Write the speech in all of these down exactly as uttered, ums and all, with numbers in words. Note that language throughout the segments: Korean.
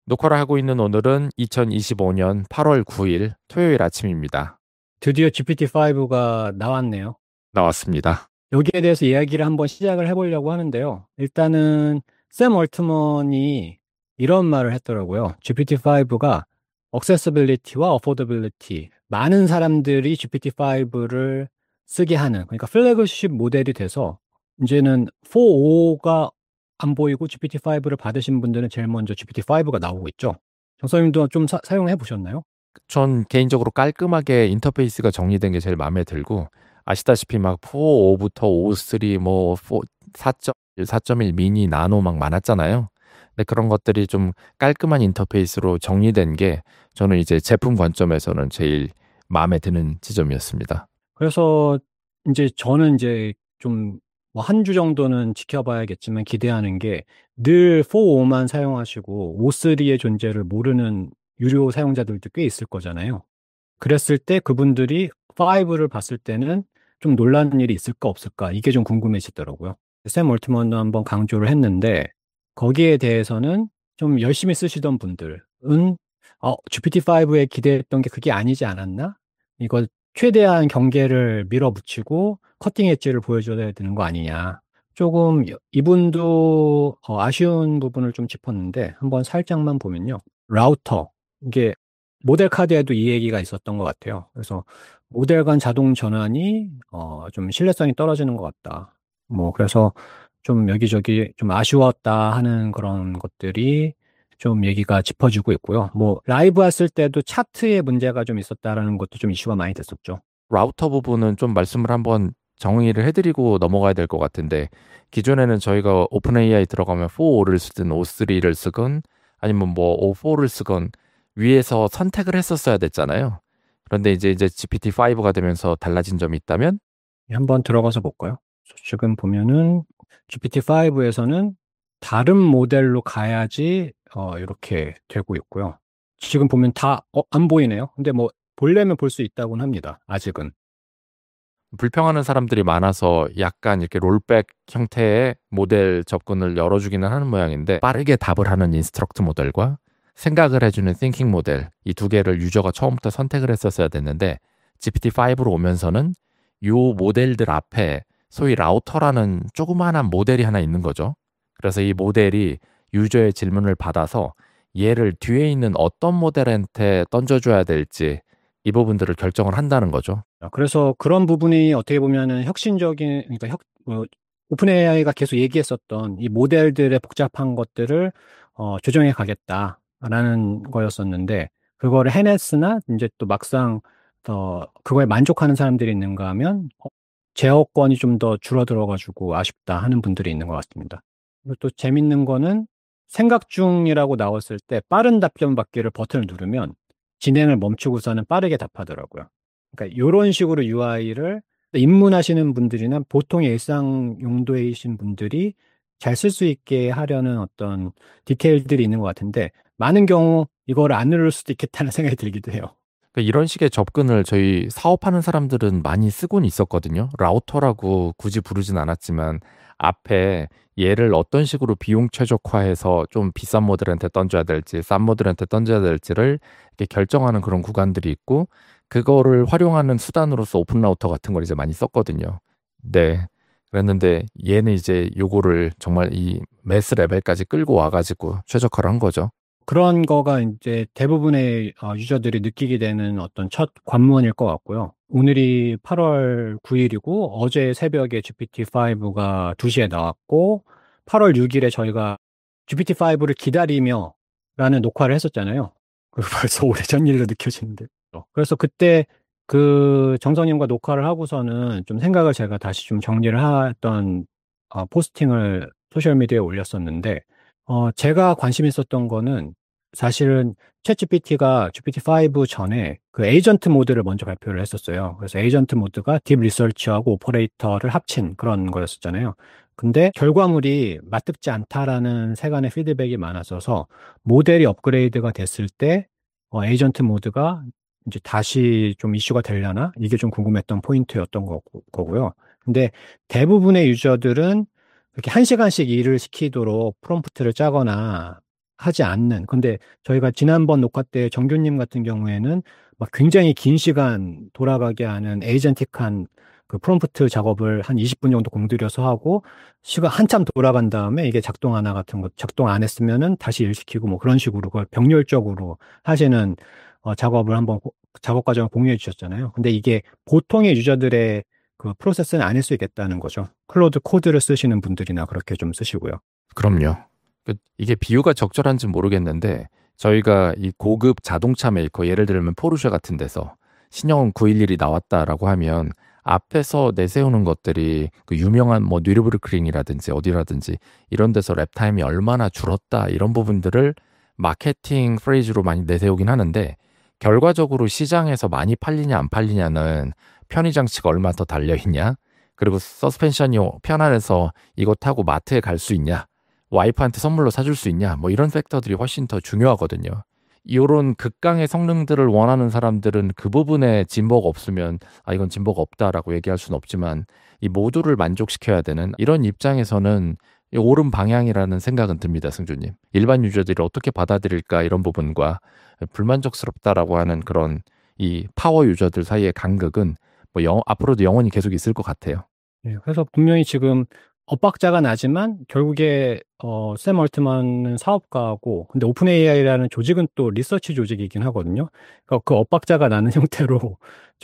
녹화를 하고 있는 오늘은 이천이십오 년 팔월 구 일 토요일 아침입니다. 드디어 지피티 파이브가 나왔네요. 나왔습니다. 여기에 대해서 이야기를 한번 시작을 해보려고 하는데요. 일단은 샘 얼트먼이 이런 말을 했더라고요. 지피티 파이브가 accessibility와 affordability, 많은 사람들이 지피티 파이브를 쓰게 하는, 그러니까 플래그십 모델이 돼서 이제는 포가 안 보이고 지피티 파이브를 받으신 분들은 제일 먼저 지피티 파이브가 나오고 있죠. 정서님도 좀 사, 사용해 보셨나요? 전 개인적으로 깔끔하게 인터페이스가 정리된 게 제일 마음에 들고, 아시다시피 막 사, 오부터 오, 삼, 뭐 사 점 일, 사 점 일 미니, 나노 막 많았잖아요. 근데 그런 것들이 좀 깔끔한 인터페이스로 정리된 게 저는 이제 제품 관점에서는 제일 마음에 드는 지점이었습니다. 그래서 이제 저는 이제 좀 뭐 한 주 정도는 지켜봐야겠지만 기대하는 게 늘 사만 사용하시고 오삼의 존재를 모르는 유료 사용자들도 꽤 있을 거잖아요. 그랬을 때 그분들이 오를 봤을 때는 좀 놀라는 일이 있을까 없을까 이게 좀 궁금해지더라고요. 샘 올트먼도 한번 강조를 했는데 거기에 대해서는 좀 열심히 쓰시던 분들은 어, 지피티 파이브에 기대했던 게 그게 아니지 않았나? 이거 최대한 경계를 밀어붙이고 커팅 엣지를 보여줘야 되는 거 아니냐. 조금 여- 이분도 어, 아쉬운 부분을 좀 짚었는데 한번 살짝만 보면요. 라우터. 이게 모델 카드에도 이 얘기가 있었던 것 같아요. 그래서 모델 간 자동 전환이 어, 좀 신뢰성이 떨어지는 것 같다. 뭐 그래서 좀 여기저기 좀 아쉬웠다 하는 그런 것들이 좀 얘기가 짚어지고 있고요. 뭐 라이브 했을 때도 차트에 문제가 좀 있었다라는 것도 좀 이슈가 많이 됐었죠. 라우터 부분은 좀 말씀을 한번 정의를 해드리고 넘어가야 될 것 같은데, 기존에는 저희가 오픈 에이아이 들어가면 사를 쓰든 오삼을 쓰건 아니면 뭐 오사를 쓰건 위에서 선택을 했었어야 됐잖아요. 그런데 이제 이제 지피티 파이브가 되면서 달라진 점이 있다면, 한번 들어가서 볼까요? 지금 보면은 지피티 파이브에서는 다른 모델로 가야지 어, 이렇게 되고 있고요. 지금 보면 다 어, 안 보이네요. 근데 뭐 보려면 볼 수 있다고는 합니다. 아직은. 불평하는 사람들이 많아서 약간 이렇게 롤백 형태의 모델 접근을 열어주기는 하는 모양인데, 빠르게 답을 하는 인스트럭트 모델과 생각을 해주는 띵킹 모델, 이 두 개를 유저가 처음부터 선택을 했었어야 됐는데, 지피티 파이브로 오면서는 이 모델들 앞에 소위 라우터라는 조그마한 모델이 하나 있는 거죠. 그래서 이 모델이 유저의 질문을 받아서 얘를 뒤에 있는 어떤 모델한테 던져줘야 될지 이 부분들을 결정을 한다는 거죠. 아, 그래서 그런 부분이 어떻게 보면은 혁신적인, 그러니까 혁, 어, 오픈 에이아이가 계속 얘기했었던 이 모델들의 복잡한 것들을 어, 조정해 가겠다라는 거였었는데, 그거를 해냈으나 이제 또 막상 더 그거에 만족하는 사람들이 있는가 하면 어, 제어권이 좀 더 줄어들어가지고 아쉽다 하는 분들이 있는 것 같습니다. 그리고 또 재밌는 거는 생각 중이라고 나왔을 때 빠른 답변 받기를 버튼을 누르면 진행을 멈추고서는 빠르게 답하더라고요. 그러니까 이런 식으로 유아이를 입문하시는 분들이나 보통 일상 용도이신 분들이 잘 쓸 수 있게 하려는 어떤 디테일들이 있는 것 같은데 많은 경우 이걸 안 누를 수도 있겠다는 생각이 들기도 해요. 그러니까 이런 식의 접근을 저희 사업하는 사람들은 많이 쓰곤 있었거든요. 라우터라고 굳이 부르진 않았지만 앞에 얘를 어떤 식으로 비용 최적화해서 좀 비싼 모델한테 던져야 될지 싼 모델한테 던져야 될지를 이렇게 결정하는 그런 구간들이 있고, 그거를 활용하는 수단으로서 오픈 라우터 같은 걸 이제 많이 썼거든요. 네. 그랬는데 얘는 이제 요거를 정말 이 매스 레벨까지 끌고 와가지고 최적화를 한 거죠. 그런 거가 이제 대부분의 어, 유저들이 느끼게 되는 어떤 첫 관문일 것 같고요. 오늘이 팔월 구 일이고 어제 새벽에 지피티 파이브가 두 시에 나왔고 팔월 육 일에 저희가 지피티 파이브를 기다리며 라는 녹화를 했었잖아요. 그 벌써 오래전 일로 느껴지는데. 그래서 그때 그 정성님과 녹화를 하고서는 좀 생각을 제가 다시 좀 정리를 했던 어, 포스팅을 소셜미디어에 올렸었는데 어, 제가 관심 있었던 거는 사실은 챗지피티가 지피티 파이브 전에 그 에이전트 모드를 먼저 발표를 했었어요. 그래서 에이전트 모드가 딥 리서치하고 오퍼레이터를 합친 그런 거였었잖아요. 근데 결과물이 맞듣지 않다라는 세간의 피드백이 많았어서 모델이 업그레이드가 됐을 때 어, 에이전트 모드가 이제 다시 좀 이슈가 되려나? 이게 좀 궁금했던 포인트였던 거고, 거고요. 근데 대부분의 유저들은 이렇게 한 시간씩 일을 시키도록 프롬프트를 짜거나 하지 않는. 근데 저희가 지난번 녹화 때 정규님 같은 경우에는 막 굉장히 긴 시간 돌아가게 하는 에이전틱한 그 프롬프트 작업을 한 이십 분 정도 공들여서 하고 시간 한참 돌아간 다음에 이게 작동 하나 같은 거 작동 안 했으면은 다시 일 시키고 뭐 그런 식으로 그걸 병렬적으로 하시는 어, 작업을 한번 고- 작업 과정을 공유해 주셨잖아요. 근데 이게 보통의 유저들의 그 프로세스는 아닐 수 있겠다는 거죠. 클로드 코드를 쓰시는 분들이나 그렇게 좀 쓰시고요. 그럼요. 그 이게 비유가 적절한지 모르겠는데 저희가 이 고급 자동차 메이커 예를 들면 포르쉐 같은 데서 신형 구백십일이 나왔다라고 하면 앞에서 내세우는 것들이 그 유명한 뭐 뉘르부르크링이라든지 어디라든지 이런 데서 랩타임이 얼마나 줄었다 이런 부분들을 마케팅 프레이즈로 많이 내세우긴 하는데 결과적으로 시장에서 많이 팔리냐 안 팔리냐는 편의 장치가 얼마 더 달려 있냐 그리고 서스펜션이 편안해서 이거 타고 마트에 갈 수 있냐 와이프한테 선물로 사줄 수 있냐 뭐 이런 팩터들이 훨씬 더 중요하거든요. 이런 극강의 성능들을 원하는 사람들은 그 부분에 진보가 없으면 아 이건 진보가 없다라고 얘기할 수는 없지만 이 모두를 만족시켜야 되는 이런 입장에서는 이 옳은 방향이라는 생각은 듭니다, 승주님. 일반 유저들이 어떻게 받아들일까 이런 부분과 불만족스럽다라고 하는 그런 이 파워 유저들 사이의 간극은 뭐 영, 앞으로도 영원히 계속 있을 것 같아요. 네, 그래서 분명히 지금 엇박자가 나지만 결국에 어, 샘 얼트만은 사업가고 근데 오픈 에이아이라는 조직은 또 리서치 조직이긴 하거든요. 그러니까 그 엇박자가 나는 형태로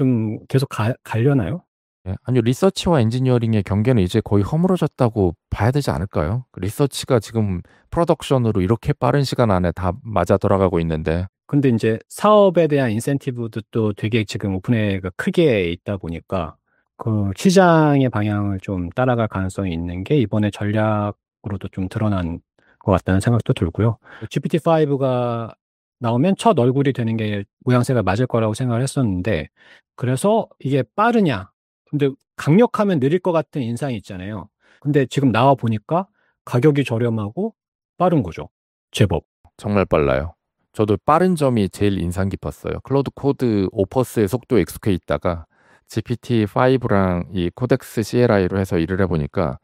좀 계속 가, 가려나요? 예, 아니요, 리서치와 엔지니어링의 경계는 이제 거의 허물어졌다고 봐야 되지 않을까요? 그 리서치가 지금 프로덕션으로 이렇게 빠른 시간 안에 다 맞아 돌아가고 있는데, 근데 이제 사업에 대한 인센티브도 또 되게 지금 오픈 에이아이가 크게 있다 보니까 그 시장의 방향을 좀 따라갈 가능성이 있는 게 이번에 전략으로도 좀 드러난 것 같다는 생각도 들고요. 지피티 파이브가 나오면 첫 얼굴이 되는 게 모양새가 맞을 거라고 생각을 했었는데, 그래서 이게 빠르냐? 근데 강력하면 느릴 것 같은 인상이 있잖아요. 근데 지금 나와 보니까 가격이 저렴하고 빠른 거죠. 제법. 정말 빨라요. 저도 빠른 점이 제일 인상 깊었어요. 클로드 코드 오퍼스의 속도에 익숙해 있다가 지피티 파이브랑 이 코덱스 씨엘아이로 해서 일을 해보니까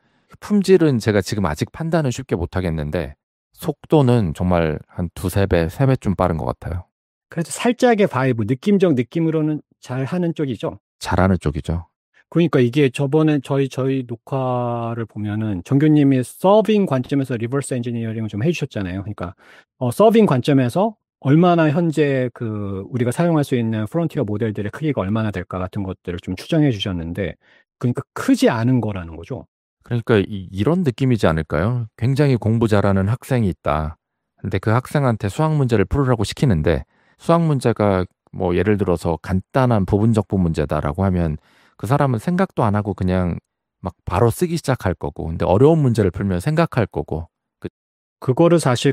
품질은 제가 지금 아직 판단은 쉽게 못하겠는데 속도는 정말 한 두세 배, 세 배쯤 빠른 것 같아요. 그래도 살짝의 바이브, 느낌적 느낌으로는 잘 하는 쪽이죠. 잘하는 쪽이죠. 그러니까 이게 저번에 저희 저희 녹화를 보면은 정교님이 서빙 관점에서 리버스 엔지니어링을 좀 해주셨잖아요. 그러니까 어, 서빙 관점에서 얼마나 현재 그 우리가 사용할 수 있는 프론티어 모델들의 크기가 얼마나 될까 같은 것들을 좀 추정해 주셨는데, 그러니까 크지 않은 거라는 거죠. 그러니까 이, 이런 느낌이지 않을까요? 굉장히 공부 잘하는 학생이 있다. 근데 그 학생한테 수학 문제를 풀으라고 시키는데 수학 문제가 뭐 예를 들어서 간단한 부분적분 문제다라고 하면 그 사람은 생각도 안 하고 그냥 막 바로 쓰기 시작할 거고 근데 어려운 문제를 풀면 생각할 거고 그 그거를 사실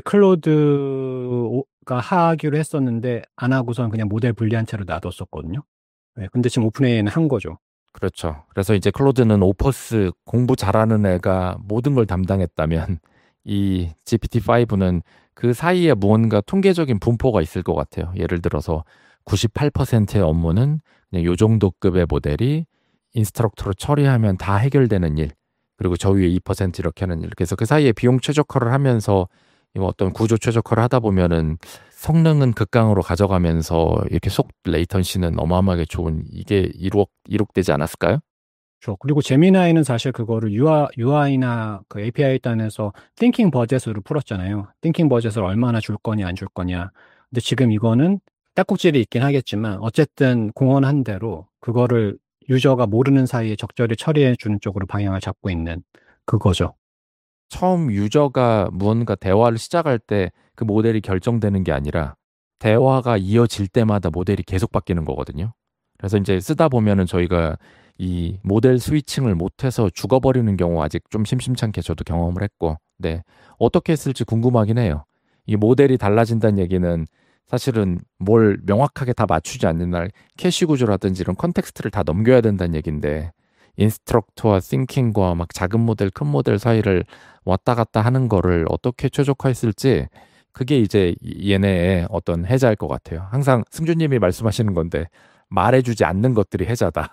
클로드가 하기로 했었는데 안 하고선 그냥 모델 분리한 채로 놔뒀었거든요. 네, 근데 지금 오픈에이아이는 한 거죠. 그렇죠. 그래서 이제 클로드는 오퍼스 공부 잘하는 애가 모든 걸 담당했다면 이 지피티 파이브는 그 사이에 무언가 통계적인 분포가 있을 것 같아요. 예를 들어서 구십팔 퍼센트의 업무는 그냥 요 정도 급의 모델이 인스트럭터로 처리하면 다 해결되는 일. 그리고 저 위에 이 퍼센트 이렇게 하는 일. 그래서 그 사이에 비용 최적화를 하면서 이 어떤 구조 최적화를 하다 보면은 성능은 극강으로 가져가면서 이렇게 속 레이턴시는 어마어마하게 좋은 이게 이룩, 이룩되지 않았을까요? 그렇죠. 그리고 제미나이는 사실 그거를 유아이, 유아이나 그 에이피아이 단에서 띵킹 버젯으로 풀었잖아요. 띵킹 버젯을 얼마나 줄 거냐, 안 줄 거냐. 근데 지금 이거는 딱꼭질이 있긴 하겠지만 어쨌든 공언한 대로 그거를 유저가 모르는 사이에 적절히 처리해 주는 쪽으로 방향을 잡고 있는 그거죠. 처음 유저가 무언가 대화를 시작할 때 그 모델이 결정되는 게 아니라 대화가 이어질 때마다 모델이 계속 바뀌는 거거든요. 그래서 이제 쓰다 보면은 저희가 이 모델 스위칭을 못해서 죽어버리는 경우 아직 좀 심심찮게 저도 경험을 했고, 네. 어떻게 했을지 궁금하긴 해요. 이 모델이 달라진다는 얘기는 사실은 뭘 명확하게 다 맞추지 않는 날 캐시 구조라든지 이런 컨텍스트를 다 넘겨야 된다는 얘기인데 인스트럭터와 싱킹과 막 작은 모델, 큰 모델 사이를 왔다 갔다 하는 거를 어떻게 최적화했을지 그게 이제 얘네의 어떤 해자일 것 같아요. 항상 승주님이 말씀하시는 건데 말해주지 않는 것들이 해자다.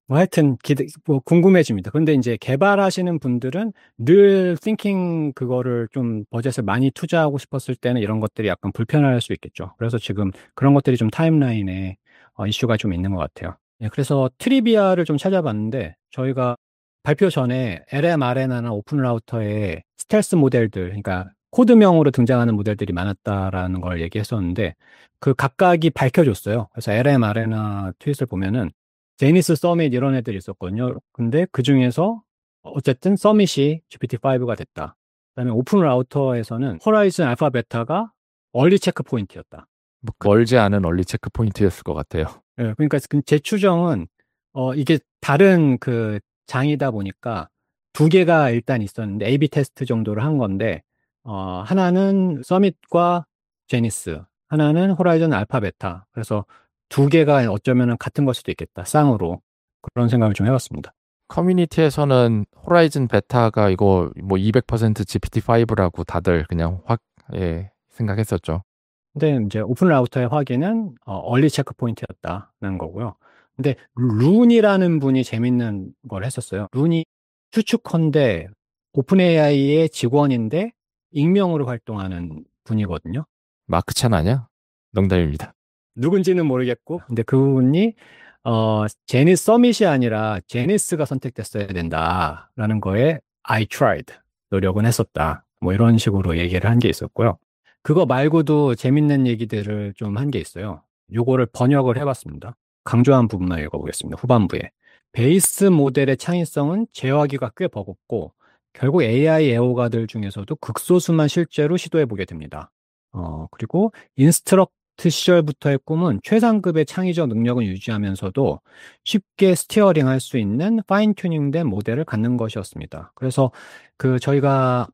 뭐 하여튼 기대, 뭐 궁금해집니다. 그런데 이제 개발하시는 분들은 늘 thinking 그거를 좀 버젯을 많이 투자하고 싶었을 때는 이런 것들이 약간 불편할 수 있겠죠. 그래서 지금 그런 것들이 좀 타임라인에 어, 이슈가 좀 있는 것 같아요. 예, 그래서 트리비아를 좀 찾아봤는데 저희가 발표 전에 엘엠 아레나나 오픈 라우터에 스텔스 모델들, 그러니까 코드명으로 등장하는 모델들이 많았다라는 걸 얘기했었는데 그 각각이 밝혀줬어요. 그래서 엘엠 아레나 트윗을 보면은 제니스 서밋 이런 애들이 있었거든요. 근데 그 중에서 어쨌든 서밋이 지피티 파이브가 됐다. 그다음에 오픈 라우터에서는 호라이즌 알파 베타가 얼리 체크 포인트였다. 뭐 멀지 않은 얼리 체크 포인트였을 것 같아요. 예, 그러니까 그 제 추정은 어 이게 다른 그 장이다 보니까 두 개가 일단 있었는데 에이비 테스트 정도를 한 건데 어 하나는 서밋과 제니스, 하나는 호라이즌 알파 베타. 그래서 두 개가 어쩌면은 같은 걸 수도 있겠다. 쌍으로. 그런 생각을 좀 해봤습니다. 커뮤니티에서는 호라이즌 베타가 이거 뭐 이백 퍼센트 지피티 파이브라고 다들 그냥 확, 예, 생각했었죠. 근데 이제 오픈 라우터의 확인은 어, 얼리 체크 포인트였다는 거고요. 근데 룬이라는 분이 재밌는 걸 했었어요. 룬이 추측컨대 오픈 에이아이의 직원인데 익명으로 활동하는 분이거든요. 마크 찬 아냐? 농담입니다. 누군지는 모르겠고, 근데 그분이 어, 제니스 서밋이 아니라 제니스가 선택됐어야 된다라는 거에 I tried 노력은 했었다. 뭐 이런 식으로 얘기를 한 게 있었고요. 그거 말고도 재밌는 얘기들을 좀 한 게 있어요. 요거를 번역을 해봤습니다. 강조한 부분만 읽어보겠습니다. 후반부에. 베이스 모델의 창의성은 제어하기가 꽤 버겁고, 결국 에이아이 애호가들 중에서도 극소수만 실제로 시도해보게 됩니다. 어, 그리고 인스트럭트 시절부터의 꿈은 최상급의 창의적 능력을 유지하면서도 쉽게 스티어링 할 수 있는 파인 튜닝된 모델을 갖는 것이었습니다. 그래서 그 저희가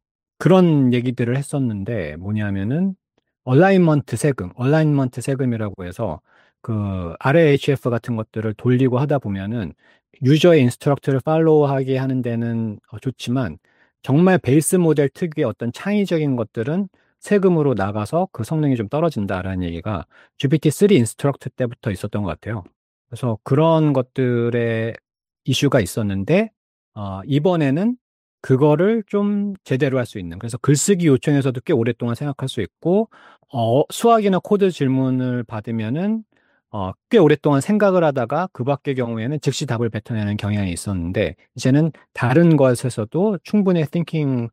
그런 얘기들을 했었는데 뭐냐면은 얼라인먼트 세금, 얼라인먼트 세금이라고 해서 그 알에이에이치에프 같은 것들을 돌리고 하다 보면은 유저의 인스트럭트를 팔로우하게 하는 데는 어, 좋지만 정말 베이스 모델 특유의 어떤 창의적인 것들은 세금으로 나가서 그 성능이 좀 떨어진다라는 얘기가 지피티 쓰리 인스트럭트 때부터 있었던 것 같아요. 그래서 그런 것들의 이슈가 있었는데 어, 이번에는 그거를 좀 제대로 할 수 있는, 그래서 글쓰기 요청에서도 꽤 오랫동안 생각할 수 있고 어, 수학이나 코드 질문을 받으면은 어, 꽤 오랫동안 생각을 하다가 그 밖의 경우에는 즉시 답을 뱉어내는 경향이 있었는데 이제는 다른 것에서도 충분히 thinking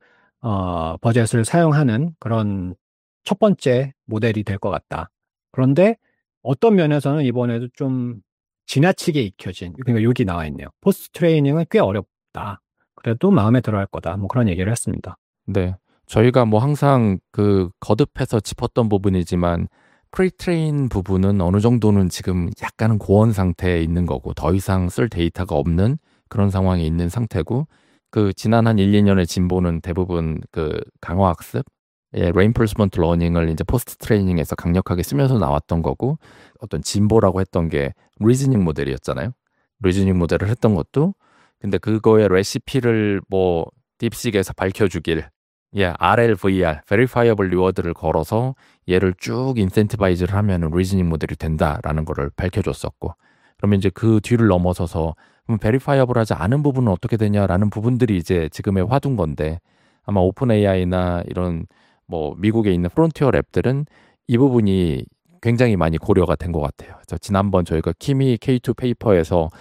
어, 버젯을 사용하는 그런 첫 번째 모델이 될 것 같다. 그런데 어떤 면에서는 이번에도 좀 지나치게 익혀진, 그러니까 여기 나와 있네요. 포스트 트레이닝은 꽤 어렵다. 그래도 마음에 들어 할 거다. 뭐 그런 얘기를 했습니다. 네. 저희가 뭐 항상 그 거듭해서 짚었던 부분이지만 프리트레인 부분은 어느 정도는 지금 약간은 고온 상태에 있는 거고 더 이상 쓸 데이터가 없는 그런 상황에 있는 상태고 그 지난 한 일, 이 년의 진보는 대부분 그 강화학습, 예, reinforcement learning을 이제 포스트 트레이닝에서 강력하게 쓰면서 나왔던 거고 어떤 진보라고 했던 게 리즈닝 모델이었잖아요. 리즈닝 모델을 했던 것도 근데 그거의 레시피를 뭐 딥식에서 밝혀주길 예, 알엘브이알, Verifiable Reward를 걸어서 얘를 쭉 인센티바이즈를 하면 리즈닝 모델이 된다라는 거를 밝혀줬었고 그러면 이제 그 뒤를 넘어서서 그럼 베리파이어블 하지 않은 부분은 어떻게 되냐라는 부분들이 이제 지금의 화두인 건데 아마 오픈 에이아이나 이런 뭐 미국에 있는 프론티어 랩들은 이 부분이 굉장히 많이 고려가 된 것 같아요. 저 지난번 저희가 키미 케이 투 페이퍼에서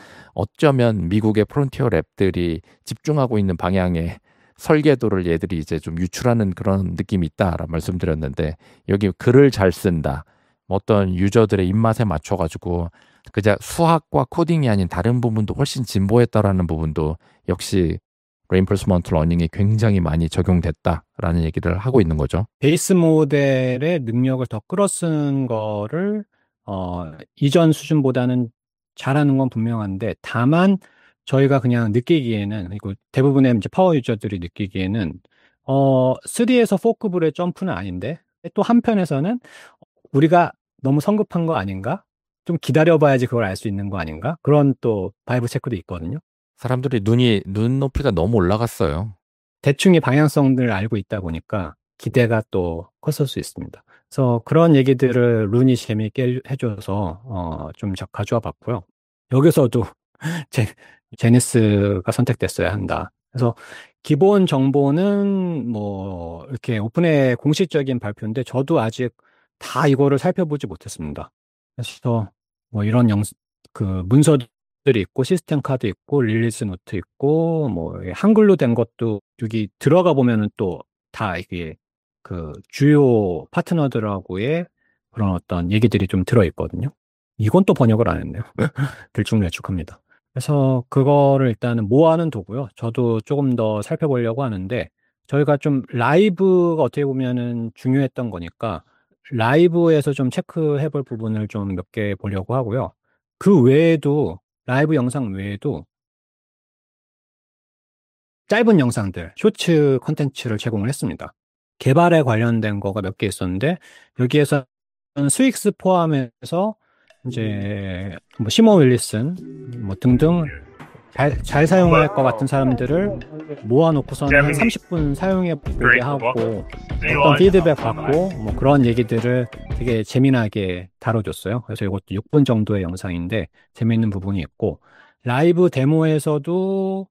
어쩌면 미국의 프론티어 랩들이 집중하고 있는 방향에 설계도를 얘들이 이제 좀 유출하는 그런 느낌이 있다라는 말씀드렸는데 여기 글을 잘 쓴다. 어떤 유저들의 입맛에 맞춰가지고 그냥 수학과 코딩이 아닌 다른 부분도 훨씬 진보했다라는 부분도 역시 reinforcement learning이 굉장히 많이 적용됐다라는 얘기를 하고 있는 거죠. 베이스 모델의 능력을 더 끌어쓰는 거를 어, 이전 수준보다는 잘하는 건 분명한데 다만 저희가 그냥 느끼기에는, 그리고 대부분의 이제 파워 유저들이 느끼기에는 어, 쓰리에서 포크블의 점프는 아닌데 또 한편에서는 우리가 너무 성급한 거 아닌가? 좀 기다려봐야지 그걸 알 수 있는 거 아닌가? 그런 또 바이브 체크도 있거든요. 사람들이 눈이 눈높이가 너무 올라갔어요. 대충의 방향성을 알고 있다 보니까 기대가 또 컸을 수 있습니다. 그래서 그런 얘기들을 룬이 재미있게 해줘서 어, 좀 자- 가져와 봤고요. 여기서도 제, 제니스가 선택됐어야 한다. 그래서 기본 정보는 뭐 이렇게 오픈의 공식적인 발표인데 저도 아직 다 이거를 살펴보지 못했습니다. 그래서 뭐 이런 영, 그 문서들이 있고 시스템 카드 있고 릴리즈 노트 있고 뭐 한글로 된 것도 여기 들어가 보면은 또 다 이게 그 주요 파트너들하고의 그런 어떤 얘기들이 좀 들어 있거든요. 이건 또 번역을 안 했네요. 들쭉날쭉합니다. 그래서 그거를 일단은 모아는 두고요. 저도 조금 더 살펴보려고 하는데 저희가 좀 라이브가 어떻게 보면은 중요했던 거니까 라이브에서 좀 체크해 볼 부분을 좀 몇 개 보려고 하고요. 그 외에도 라이브 영상 외에도 짧은 영상들, 쇼츠 컨텐츠를 제공을 했습니다. 개발에 관련된 거가 몇 개 있었는데 여기에서 스윅스 포함해서 이제 뭐 시모 윌리슨 뭐 등등 잘, 잘 사용할 것 같은 사람들을 모아놓고서는 한 삼십 분 사용해 보게 하고 어떤 피드백 받고 뭐 그런 얘기들을 되게 재미나게 다뤄줬어요. 그래서 이것도 육 분 정도의 영상인데 재미있는 부분이 있고 라이브 데모에서도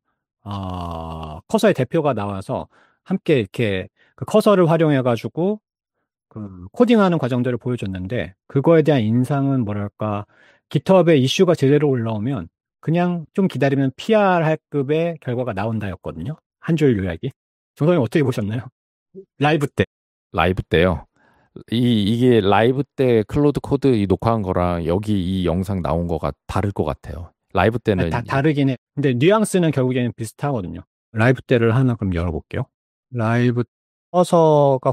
어, 커서의 대표가 나와서 함께 이렇게 그 커서를 활용해가지고 그 코딩하는 과정들을 보여줬는데 그거에 대한 인상은 뭐랄까 깃허브에 이슈가 제대로 올라오면 그냥 좀 기다리면 피알 할 급의 결과가 나온다였거든요. 한 줄 요약이. 정선님 어떻게 보셨나요? 라이브 때. 라이브 때요. 이 이게 라이브 때 클로드 코드 이 녹화한 거랑 여기 이 영상 나온 거가 다를 것 같아요. 라이브 때는 다 다르긴 해. 근데 뉘앙스는 결국에는 비슷하거든요. 라이브 때를 하나 그럼 열어볼게요. 라이브 커서가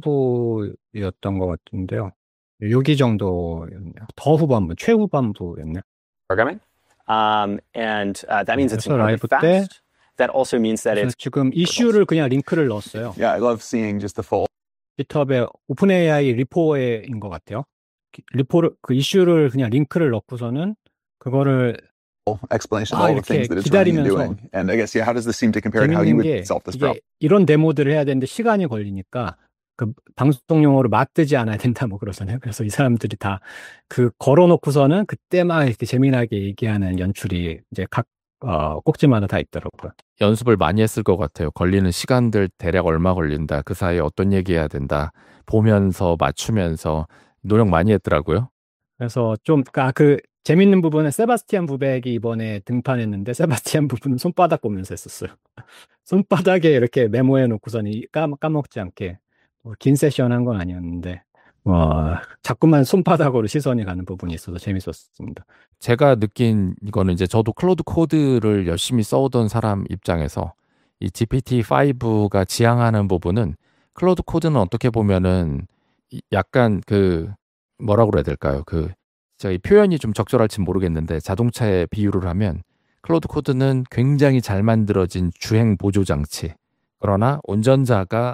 후반부였던 것 같은데요. 여기 정도였네요. 더 후반부, 최후반부였네요. programming. Um, and uh, that means it's 그래서 incredibly 라이브 때 fast. That also means that 그래서 it's 지금 이슈를 그냥 링크를 넣었어요. Yeah, I love seeing just the full 깃허브의 오픈에이아이 리포인 것 같아요. 기- 리포를 그 이슈를 그냥 링크를 넣고서는 그거를 explanation of 아, all the things 이렇게 that it's running and 기다리면서 doing. And I guess, yeah, how does this seem to compare to how you 재밌는 would 게 solve this 이게 problem? 이런 데모들을 해야 되는데 시간이 걸리니까 그 방송용어로 맞뜨지 않아야 된다 뭐 그러잖아요. 그래서 이 사람들이 다 그 걸어놓고서는 그때 막 이렇게 재미나게 얘기하는 연출이 이제 각 어, 꼭지마다 다 있더라고요. 연습을 많이 했을 것 같아요. 걸리는 시간들 대략 얼마 걸린다. 그 사이에 어떤 얘기 해야 된다. 보면서 맞추면서 노력 많이 했더라고요. 그래서 좀, 아, 그, 재밌는 부분은 세바스티안 부백이 이번에 등판했는데, 세바스티안 부분은 손바닥 보면서 했었어요. 손바닥에 이렇게 메모해 놓고서는 까, 까먹지 않게, 뭐, 긴 세션 한 건 아니었는데, 뭐, 자꾸만 손바닥으로 시선이 가는 부분이 있어서 재밌었습니다. 제가 느낀 이거는 이제 저도 클로드 코드를 열심히 써오던 사람 입장에서 이 지피티 파이브가 지향하는 부분은 클로드 코드는 어떻게 보면은 이- 약간 그 뭐라고 그래야 될까요? 그 저희 표현이 좀 적절할지 모르겠는데 자동차에 비유를 하면 클로드 코드는 굉장히 잘 만들어진 주행 보조 장치. 그러나 운전자가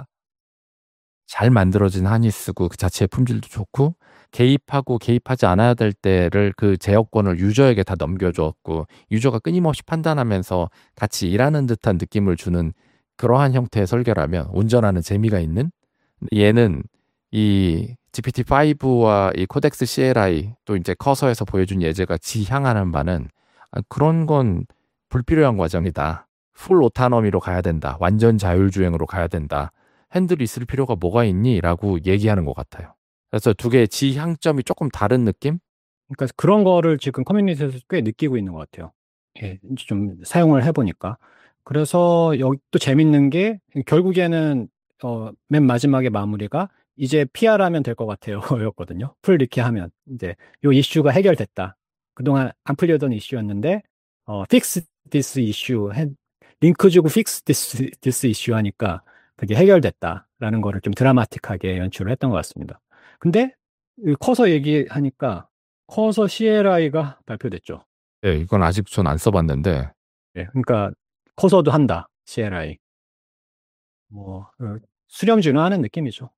잘 만들어진 한이 쓰고 그 자체의 품질도 좋고 개입하고 개입하지 않아야 될 때를 그 제어권을 유저에게 다 넘겨줬고 유저가 끊임없이 판단하면서 같이 일하는 듯한 느낌을 주는 그러한 형태의 설계라면 운전하는 재미가 있는 얘는 이 지피티 파이브와 이 코덱스 씨엘아이 또 이제 커서에서 보여준 예제가 지향하는 바는 아, 그런 건 불필요한 과정이다. 풀 오타너미로 가야 된다. 완전 자율주행으로 가야 된다. 핸들이 있을 필요가 뭐가 있니? 라고 얘기하는 것 같아요. 그래서 두 개의 지향점이 조금 다른 느낌? 그러니까 그런 거를 지금 커뮤니티에서 꽤 느끼고 있는 것 같아요. 예, 이제 좀 사용을 해보니까. 그래서 여기 또 재밌는 게 결국에는 어, 맨 마지막에 마무리가 이제 피알 하면 될 것 같아요. 였거든요. 풀 리키 하면 이제 요 이슈가 해결됐다. 그동안 안 풀려던 이슈였는데 어, fix this issue 해- 링크 주고 fix this, this issue 하니까 그게 해결됐다라는 거를 좀 드라마틱하게 연출을 했던 것 같습니다. 근데 이 커서 얘기하니까 커서 씨엘아이가 발표됐죠. 예, 이건 아직 전 안 써봤는데 예, 그러니까 커서도 한다, 씨엘아이. 뭐 어, 수렴 진화하는 느낌이죠.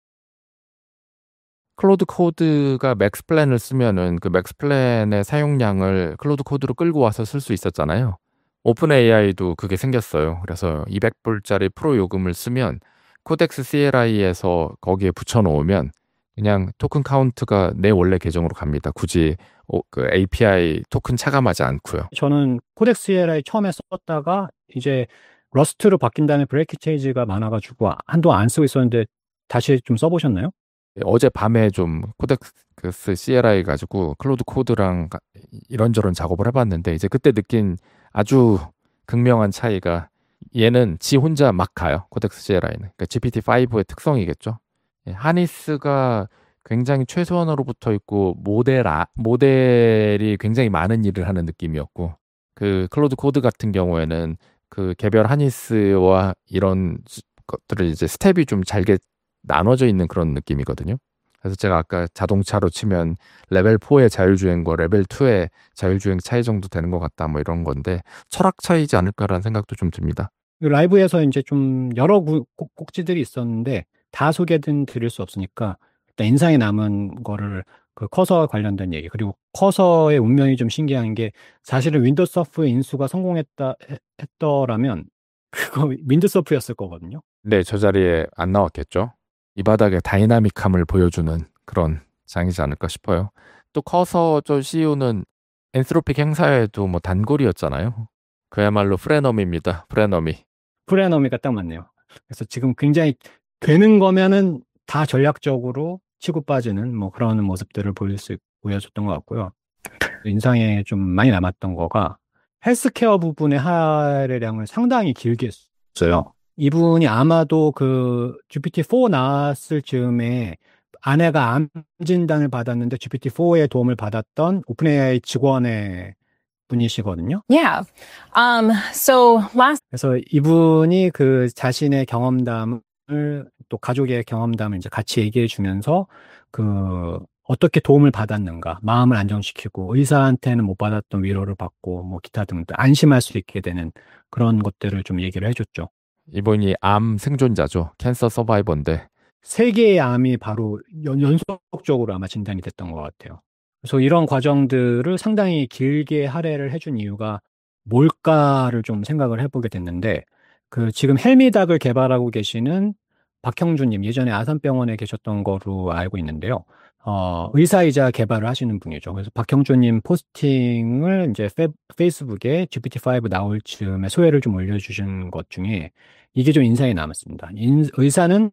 클로드 코드가 맥스 플랜을 쓰면은 그 맥스 플랜의 사용량을 클로드 코드로 끌고 와서 쓸 수 있었잖아요. 오픈 에이아이도 그게 생겼어요. 그래서 이백 불짜리 프로 요금을 쓰면 코덱스 씨엘아이에서 거기에 붙여놓으면 그냥 토큰 카운트가 내 원래 계정으로 갑니다. 굳이 어, 그 에이피아이 토큰 차감하지 않고요. 저는 코덱 씨엘아이 처음에 썼다가 이제 러스트로 바뀐 다음에 브레이크 체인지가 많아가지고 한동안 안 쓰고 있었는데 다시 좀 써보셨나요? 어제 밤에 좀 코덱스 씨엘아이 가지고 클로드 코드랑 가- 이런저런 작업을 해봤는데 이제 그때 느낀 아주 극명한 차이가 얘는 지 혼자 막 가요. 코덱스 씨엘아이는. 그러니까 지피티 파이브의 특성이겠죠. 예, 하니스가 굉장히 최소한으로 붙어 있고 모델 아, 모델이 굉장히 많은 일을 하는 느낌이었고 그 클로드 코드 같은 경우에는 그 개별 하니스와 이런 수- 것들을 이제 스텝이 좀 잘게 나눠져 있는 그런 느낌이거든요. 그래서 제가 아까 자동차로 치면 레벨 사의 자율주행과 레벨 이의 자율주행 차이 정도 되는 것 같다 뭐 이런 건데 철학 차이지 않을까라는 생각도 좀 듭니다. 라이브에서 이제 좀 여러 구- 꼭- 꼭지들이 있었는데 다 소개는 드릴 수 없으니까 일단 인상에 남은 거를 그 커서와 관련된 얘기 그리고 커서의 운명이 좀 신기한 게 사실은 윈도우 서프의 인수가 성공했다 해- 했더라면 그거 윈도우 서프였을 거거든요. 네, 저 자리에 안 나왔겠죠. 이 바닥에 다이나믹함을 보여주는 그런 장이지 않을까 싶어요. 또 커서 저 씨이오는 엔트로픽 행사에도 뭐 단골이었잖아요. 그야말로 프레넘입니다. 프레넘이. 프레너미가 딱 맞네요. 그래서 지금 굉장히 되는 거면은 다 전략적으로 치고 빠지는 뭐 그런 모습들을 보일 수 보여줬던 것 같고요. 인상에 좀 많이 남았던 거가 헬스케어 부분의 할애량을 상당히 길게 했어요. 이분이 아마도 그 지피티 사 나왔을 즈음에 아내가 암 진단을 받았는데 지피티 사의 도움을 받았던 오픈에이아이 직원의 분이시거든요. Yeah. Um, so last 그래서 이분이 그 자신의 경험담을 또 가족의 경험담을 이제 같이 얘기해 주면서 그 어떻게 도움을 받았는가, 마음을 안정시키고 의사한테는 못 받았던 위로를 받고 뭐 기타 등등 안심할 수 있게 되는 그런 것들을 좀 얘기를 해줬죠. 이분이 암 생존자죠. 캔서 서바이버인데 세 개의 암이 바로 연, 연속적으로 아마 진단이 됐던 것 같아요. 그래서 이런 과정들을 상당히 길게 할애를 해준 이유가 뭘까를 좀 생각을 해보게 됐는데, 그 지금 헬미닥을 개발하고 계시는 박형준님, 예전에 아산병원에 계셨던 거로 알고 있는데요. 어, 의사이자 개발을 하시는 분이죠. 그래서 박형준님 포스팅을 이제 페, 페이스북에 지피티 파 나올 즈음에 소회를 좀 올려주신 것 중에 이게 좀 인상이 남았습니다. 인, 의사는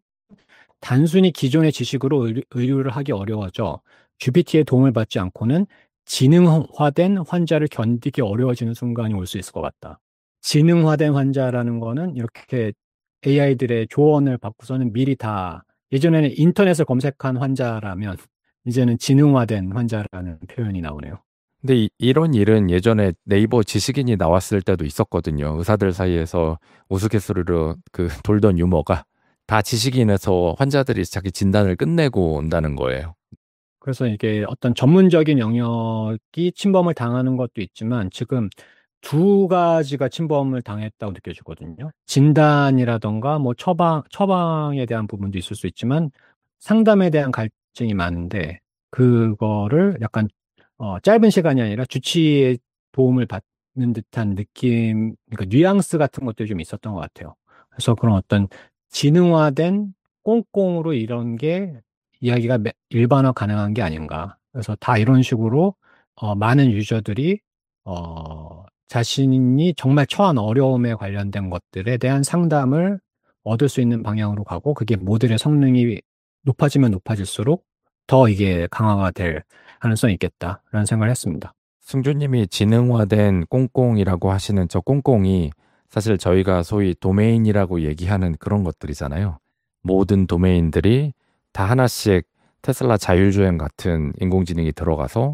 단순히 기존의 지식으로 의료, 의료를 하기 어려워져 지피티의 도움을 받지 않고는 지능화된 환자를 견디기 어려워지는 순간이 올 수 있을 것 같다. 지능화된 환자라는 거는 이렇게 에이아이들의 조언을 받고서는 미리 다 예전에는 인터넷을 검색한 환자라면 이제는 지능화된 환자라는 표현이 나오네요. 근데 이, 이런 일은 예전에 네이버 지식인이 나왔을 때도 있었거든요. 의사들 사이에서 우스갯소리로 그 돌던 유머가 다 지식인에서 환자들이 자기 진단을 끝내고 온다는 거예요. 그래서 이게 어떤 전문적인 영역이 침범을 당하는 것도 있지만 지금 두 가지가 침범을 당했다고 느껴지거든요. 진단이라던가 뭐 처방, 처방에 대한 부분도 있을 수 있지만 상담에 대한 갈증이 많은데 그거를 약간 어, 짧은 시간이 아니라 주치의의 도움을 받는 듯한 느낌, 그러니까 뉘앙스 같은 것들이 좀 있었던 것 같아요. 그래서 그런 어떤 지능화된 꽁꽁으로 이런 게 이야기가 매- 일반화 가능한 게 아닌가. 그래서 다 이런 식으로 어, 많은 유저들이 어, 자신이 정말 처한 어려움에 관련된 것들에 대한 상담을 얻을 수 있는 방향으로 가고 그게 모델의 성능이 높아지면 높아질수록 더 이게 강화가 될 가능성이 있겠다라는 생각을 했습니다. 승주님이 지능화된 꽁꽁이라고 하시는 저 꽁꽁이 사실 저희가 소위 도메인이라고 얘기하는 그런 것들이잖아요. 모든 도메인들이 다 하나씩 테슬라 자율주행 같은 인공지능이 들어가서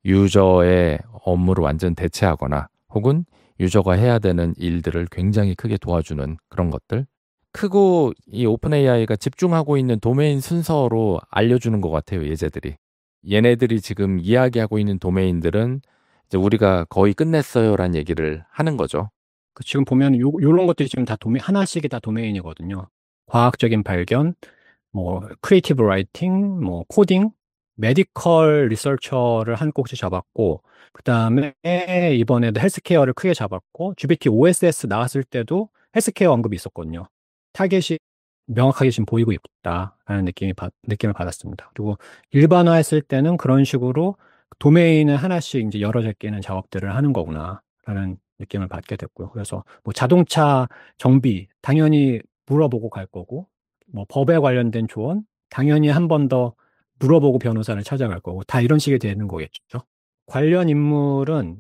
유저의 업무를 완전 대체하거나 혹은 유저가 해야 되는 일들을 굉장히 크게 도와주는 그런 것들. 크고 이 오픈 에이아이가 집중하고 있는 도메인 순서로 알려주는 것 같아요, 예제들이. 얘네들이 지금 이야기하고 있는 도메인들은 이제 우리가 거의 끝냈어요라는 얘기를 하는 거죠. 그 지금 보면 요, 요런 것들이 지금 다 도메, 하나씩이 다 도메인이거든요. 과학적인 발견, 뭐, 크리에이티브 라이팅, 뭐, 코딩, 메디컬 리서처를 한 꼭지 잡았고, 그 다음에 이번에도 헬스케어를 크게 잡았고, 지피티 오에스에스 나왔을 때도 헬스케어 언급이 있었거든요. 타겟이 명확하게 지금 보이고 있다라는 느낌이 받, 느낌을 받았습니다. 그리고 일반화했을 때는 그런 식으로 도메인을 하나씩 이제 여러 제끼는 작업들을 하는 거구나라는 느낌을 받게 됐고요. 그래서 뭐 자동차 정비 당연히 물어보고 갈 거고, 뭐 법에 관련된 조언 당연히 한 번 더 물어보고 변호사를 찾아갈 거고, 다 이런 식이 되는 거겠죠. 관련 인물은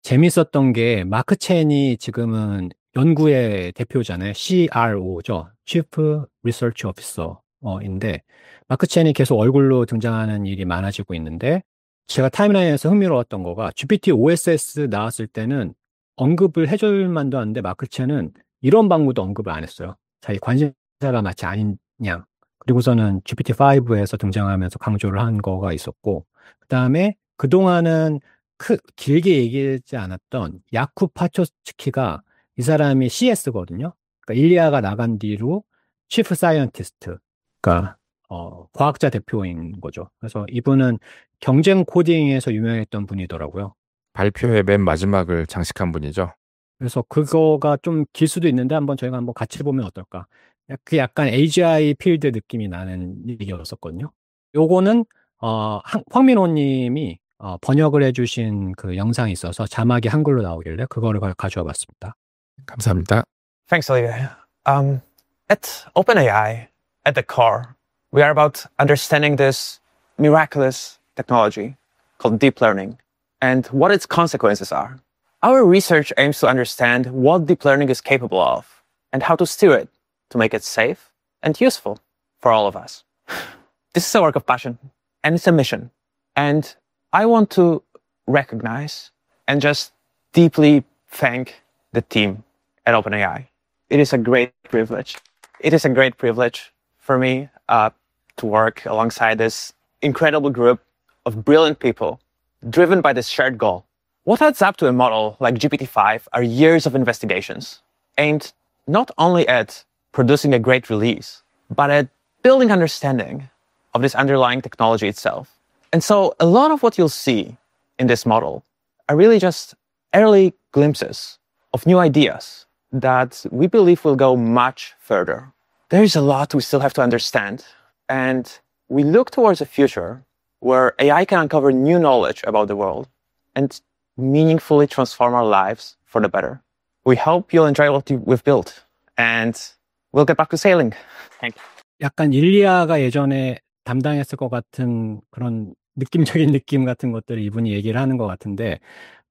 재밌었던 게 마크 첸이 지금은 연구의 대표잖아요. 씨알오죠. Chief Research Officer인데 마크 첸이 계속 얼굴로 등장하는 일이 많아지고 있는데, 제가 타임라인에서 흥미로웠던 거가 지피티 오에스에스 나왔을 때는 언급을 해줄 만도 한데 마크 첸은 이런 방구도 언급을 안 했어요. 자기 관심사가 마치 아닌 양. 그리고서는 지피티 파이브에서 등장하면서 강조를 한 거가 있었고, 그 다음에 그동안은 크, 길게 얘기하지 않았던 야쿠 파초스키가 이 사람이 씨에스거든요. 그러니까 일리아가 나간 뒤로 치프 사이언티스트, 그러니까 어, 과학자 대표인 거죠. 그래서 이분은 경쟁 코딩에서 유명했던 분이더라고요. 발표의 맨 마지막을 장식한 분이죠. 그래서 그거가 좀 길 수도 있는데 한번 저희가 한번 같이 보면 어떨까. 그 약간 에이지아이 필드 느낌이 나는 얘기였었거든요. 요거는 어, 황민호 님이 어, 번역을 해주신 그 영상이 있어서 자막이 한글로 나오길래 그거를 가져와 봤습니다. 감사합니다. Thanks, Olivia. Um, at OpenAI, at the core, we are about understanding this miraculous technology called deep learning and what its consequences are. Our research aims to understand what deep learning is capable of and how to steer it to make it safe and useful for all of us. This is a work of passion and it's a mission. And I want to recognize and just deeply thank the team at OpenAI. It is a great privilege. It is a great privilege for me uh, to work alongside this incredible group of brilliant people driven by this shared goal. What adds up to a model like G P T five are years of investigations aimed not only at producing a great release, but at building understanding of this underlying technology itself. And so a lot of what you'll see in this model are really just early glimpses of new ideas that we believe will go much further. There's a lot we still have to understand, and we look towards a future where A I can uncover new knowledge about the world and meaningfully transform our lives for the better. We hope you'll enjoy what we've built, and we'll get back to sailing. Thank you. 약간 일리아가 예전에 담당했을 것 같은 그런 느낌적인 느낌 같은 것들을 이분이 얘기를 하는 것 같은데,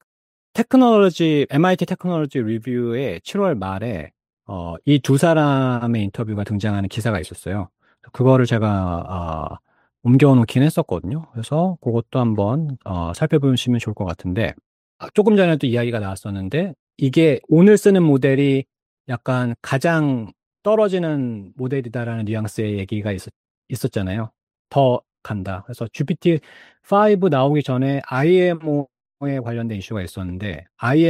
테크놀로지, 엠아이티 테크놀로지 리뷰의 칠월 말에 어, 이 두 사람의 인터뷰가 등장하는 기사가 있었어요. 그거를 제가 어, 옮겨놓긴 했었거든요. 그래서 그것도 한번 어, 살펴보시면 좋을 것 같은데, 조금 전에도 이야기가 나왔었는데 이게 오늘 쓰는 모델이 약간 가장 떨어지는 모델이다라는 뉘앙스의 얘기가 있었, 있었잖아요. 더 간다. 그래서 지피티 파이브 나오기 전에 아이엠오에 관련된 이슈가 있었는데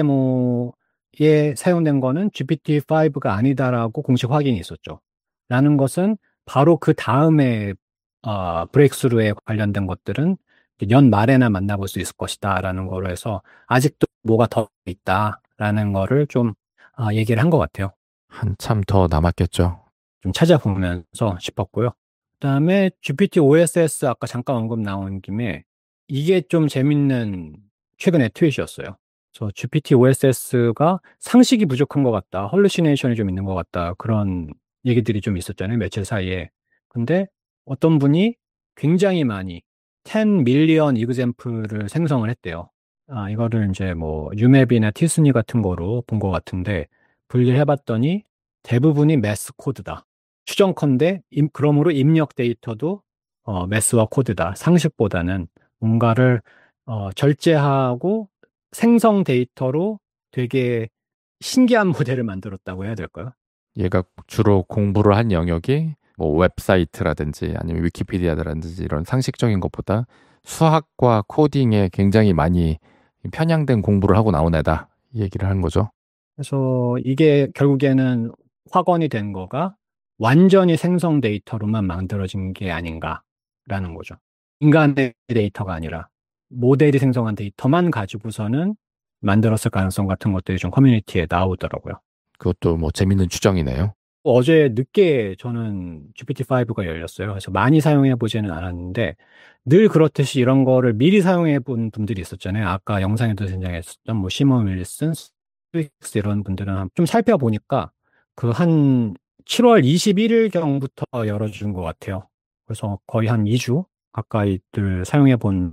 아이엠오에 사용된 거는 지피티 파이브가 아니다라고 공식 확인이 있었죠. 라는 것은 바로 그 다음에 어, 브레이크스루에 관련된 것들은 연말에나 만나볼 수 있을 것이다 라는 거로 해서 아직도 뭐가 더 있다라는 거를 좀 어, 얘기를 한 것 같아요. 한참 더 남았겠죠. 좀 찾아보면서 싶었고요. 그 다음에 지피티 오에스에스 아까 잠깐 언급 나온 김에 이게 좀 재밌는 최근의 트윗이었어요. 그래서 지피티 오에스에스가 상식이 부족한 것 같다, 헐루시네이션이 좀 있는 것 같다, 그런 얘기들이 좀 있었잖아요, 며칠 사이에. 근데 어떤 분이 굉장히 많이 십 밀리언 이그젬플을 생성을 했대요. 아, 이거를 이제 뭐 유맵이나 티스니 같은 거로 본 것 같은데 분리를 해봤더니 대부분이 매스 코드다. 추정컨대 임, 그러므로 입력 데이터도 어, 매스와 코드다. 상식보다는 뭔가를 어, 절제하고 생성 데이터로 되게 신기한 모델을 만들었다고 해야 될까요? 얘가 주로 공부를 한 영역이 뭐 웹사이트라든지 아니면 위키피디아라든지 이런 상식적인 것보다 수학과 코딩에 굉장히 많이 편향된 공부를 하고 나온 애다, 이 얘기를 하는 거죠. 그래서 이게 결국에는 확언이 된 거가 완전히 생성 데이터로만 만들어진 게 아닌가라는 거죠. 인간의 데이터가 아니라 모델이 생성한 데이터만 가지고서는 만들었을 가능성 같은 것들이 좀 커뮤니티에 나오더라고요. 그것도 뭐 재밌는 추정이네요. 어제 늦게 저는 지피티 파이브가 열렸어요. 그래서 많이 사용해 보지는 않았는데 늘 그렇듯이 이런 거를 미리 사용해 본 분들이 있었잖아요. 아까 영상에도 등장했었던 뭐 시몬 윌슨, 스윅스 이런 분들은 좀 살펴보니까 그 한 칠월 이십일일 경부터 열어준 것 같아요. 그래서 거의 한 이 주 가까이들 사용해 본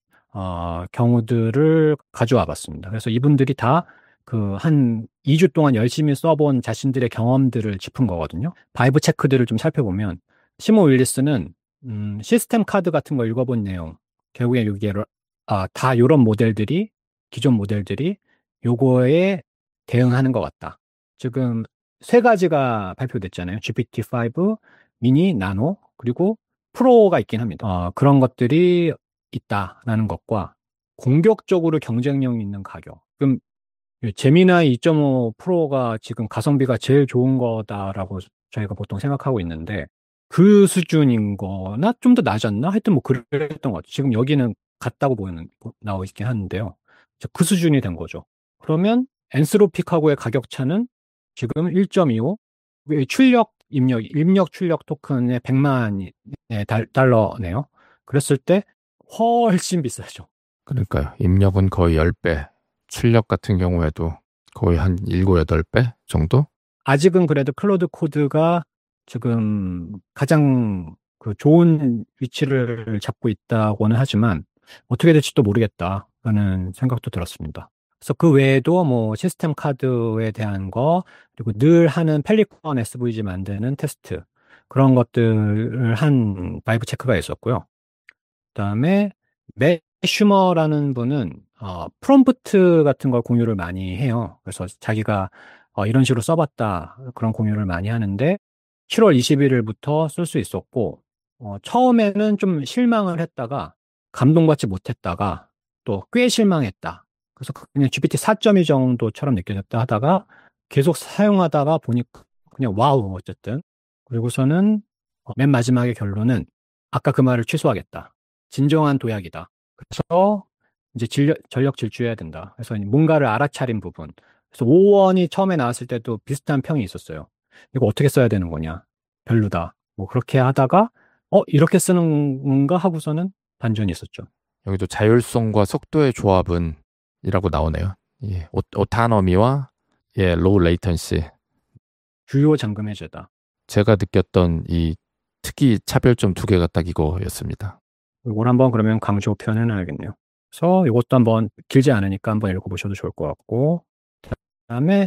어, 경우들을 가져와 봤습니다. 그래서 이분들이 다 그 한 이 주 동안 열심히 써본 자신들의 경험들을 짚은 거거든요. 바이브 체크들을 좀 살펴보면 시몬 윌리스는 음, 시스템 카드 같은 거 읽어본 내용, 결국에 이게 아, 다 이런 모델들이 기존 모델들이 요거에 대응하는 것 같다. 지금 세 가지가 발표됐잖아요. 지피티 파이브, 미니, 나노, 그리고 프로가 있긴 합니다. 어, 그런 것들이 있다라는 것과 공격적으로 경쟁력 있는 가격. 지금 제미나이 이 점 오 프로가 지금 가성비가 제일 좋은 거다라고 저희가 보통 생각하고 있는데 그 수준인 거나 좀 더 낮았나? 하여튼 뭐 그랬던 것 같아요. 지금 여기는 같다고 보이는, 나와 있긴 하는데요. 그 수준이 된 거죠. 그러면 엔스로픽하고의 가격 차는 지금 일 점 이오, 출력 입력, 입력 출력 토큰의 백만 달러네요. 그랬을 때 훨씬 비싸죠. 그러니까요. 입력은 거의 십 배, 출력 같은 경우에도 거의 한 일곱, 여덟 배 정도? 아직은 그래도 클로드 코드가 지금 가장 그 좋은 위치를 잡고 있다고는 하지만 어떻게 될지도 모르겠다라는 생각도 들었습니다. 그래서 그 외에도 뭐 시스템 카드에 대한 거, 그리고 늘 하는 펠리컨 에스브이지 만드는 테스트, 그런 것들을 한 바이브 체크가 있었고요. 그다음에 맷 슈머라는 분은 어, 프롬프트 같은 걸 공유를 많이 해요. 그래서 자기가 어, 이런 식으로 써봤다, 그런 공유를 많이 하는데 칠월 이십일일부터 쓸 수 있었고 어, 처음에는 좀 실망을 했다가 감동받지 못했다가 또 꽤 실망했다. 그래서 그냥 지피티 사 점 이 정도처럼 느껴졌다 하다가 계속 사용하다가 보니까 그냥 와우 어쨌든. 그리고서는 어, 맨 마지막의 결론은 아까 그 말을 취소하겠다. 진정한 도약이다. 그래서 이제 진력, 전력 질주해야 된다. 그래서 뭔가를 알아차린 부분. 그래서 오원이 처음에 나왔을 때도 비슷한 평이 있었어요. 이거 어떻게 써야 되는 거냐? 별로다. 뭐 그렇게 하다가 어 이렇게 쓰는 건가 하고서는 반전이 있었죠. 여기도 자율성과 속도의 조합은 이라고 나오네요. 예, 오, 오타너미와 예, 로우 레이턴시. 주요 잠금 해제다. 제가 느꼈던 이 특이 차별점 두 개가 딱 이거였습니다. 이걸 한번 그러면 강조 표현해놔야겠네요. 그래서 이것도 한번 길지 않으니까 한번 읽어보셔도 좋을 것 같고, 그다음에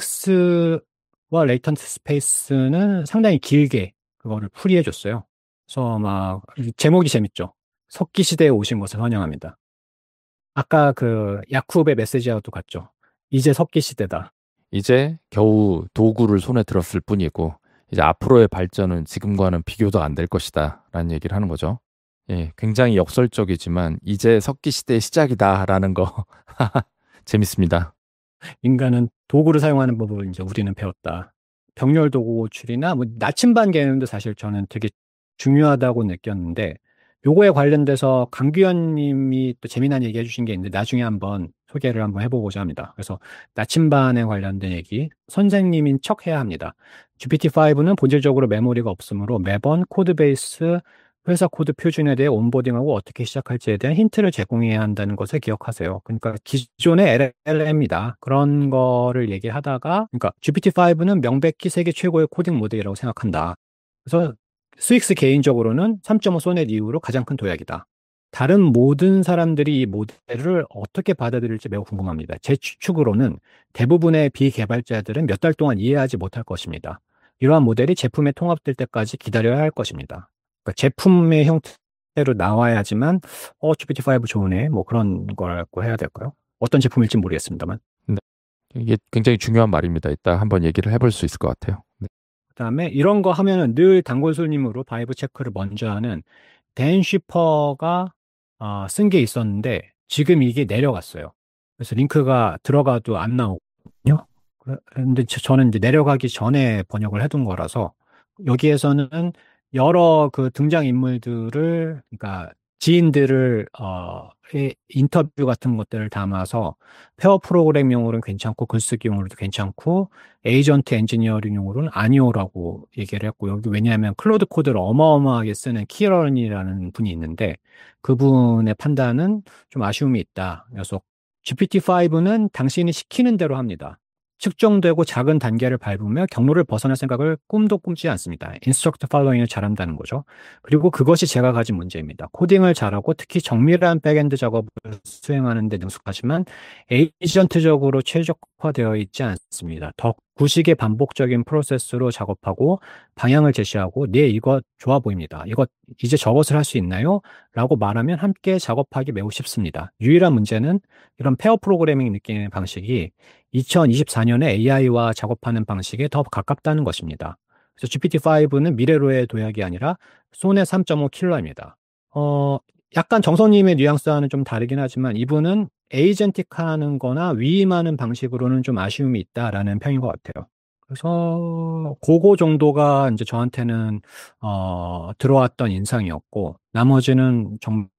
스윅스와 레이턴트 스페이스는 상당히 길게 그거를 풀이해줬어요. 그래서 막 제목이 재밌죠. 석기 시대에 오신 것을 환영합니다. 아까 그 야쿠브의 메시지와도 같죠. 이제 석기 시대다. 이제 겨우 도구를 손에 들었을 뿐이고 이제 앞으로의 발전은 지금과는 비교도 안 될 것이다 라는 얘기를 하는 거죠. 예, 굉장히 역설적이지만 이제 석기 시대의 시작이다라는 거 재밌습니다. 인간은 도구를 사용하는 법을 이제 우리는 배웠다. 병렬 도구 호출이나 뭐 나침반 개념도 사실 저는 되게 중요하다고 느꼈는데 요거에 관련돼서 강규현 님이 또 재미난 얘기 해주신 게 있는데 나중에 한번 소개를 한번 해보고자 합니다. 그래서 나침반에 관련된 얘기 선생님인 척 해야 합니다. 지피티 파이브는 본질적으로 메모리가 없으므로 매번 코드베이스 회사 코드 표준에 대해 온보딩하고 어떻게 시작할지에 대한 힌트를 제공해야 한다는 것을 기억하세요. 그러니까 기존의 엘엘엠이다. 그런 거를 얘기하다가, 그러니까 지피티 파이브는 명백히 세계 최고의 코딩 모델이라고 생각한다. 그래서 스윅스 개인적으로는 삼 점 오 소넷 이후로 가장 큰 도약이다. 다른 모든 사람들이 이 모델을 어떻게 받아들일지 매우 궁금합니다. 제 추측으로는 대부분의 비개발자들은 몇 달 동안 이해하지 못할 것입니다. 이러한 모델이 제품에 통합될 때까지 기다려야 할 것입니다. 그러니까 제품의 형태로 나와야지만 어 지피티 파이브 좋으네 뭐 그런 거라고 해야 될까요? 어떤 제품일지 모르겠습니다만. 네. 이게 굉장히 중요한 말입니다. 이따 한번 얘기를 해볼 수 있을 것 같아요. 네. 그다음에 이런 거 하면은 늘 단골 손님으로 바이브 체크를 먼저 하는 댄 쉬퍼가 어, 쓴 게 있었는데 지금 이게 내려갔어요. 그래서 링크가 들어가도 안 나오거든요. 그런데 저는 이제 내려가기 전에 번역을 해둔 거라서 여기에서는 여러 그 등장 인물들을 그러니까 지인들을 어, 의 인터뷰 같은 것들을 담아서 페어 프로그래밍용으로는 괜찮고 글쓰기용으로도 괜찮고 에이전트 엔지니어링용으로는 아니오라고 얘기를 했고 여기 왜냐하면 클로드 코드를 어마어마하게 쓰는 키런이라는 분이 있는데 그분의 판단은 좀 아쉬움이 있다. 그래서 지피티 파이브는 당신이 시키는 대로 합니다. 측정되고 작은 단계를 밟으며 경로를 벗어날 생각을 꿈도 꿈지 않습니다. 인스트럭터 팔로잉을 잘한다는 거죠. 그리고 그것이 제가 가진 문제입니다. 코딩을 잘하고 특히 정밀한 백엔드 작업을 수행하는 데 능숙하지만 에이전트적으로 최적화되어 있지 않습니다. 더 구식의 반복적인 프로세스로 작업하고 방향을 제시하고 네, 이거 좋아 보입니다. 이거 이제 저것을 할 수 있나요? 라고 말하면 함께 작업하기 매우 쉽습니다. 유일한 문제는 이런 페어 프로그래밍 느낌의 방식이 이천이십사 년에 에이아이와 작업하는 방식에 더 가깝다는 것입니다. 그래서 지피티 파이브는 미래로의 도약이 아니라 손의 삼 점 오 킬러입니다. 어, 약간 정선님의 뉘앙스와는 좀 다르긴 하지만 이분은 에이전틱하는 거나 위임하는 방식으로는 좀 아쉬움이 있다라는 평인 것 같아요. 그래서 그거 정도가 이제 저한테는 어, 들어왔던 인상이었고 나머지는 정말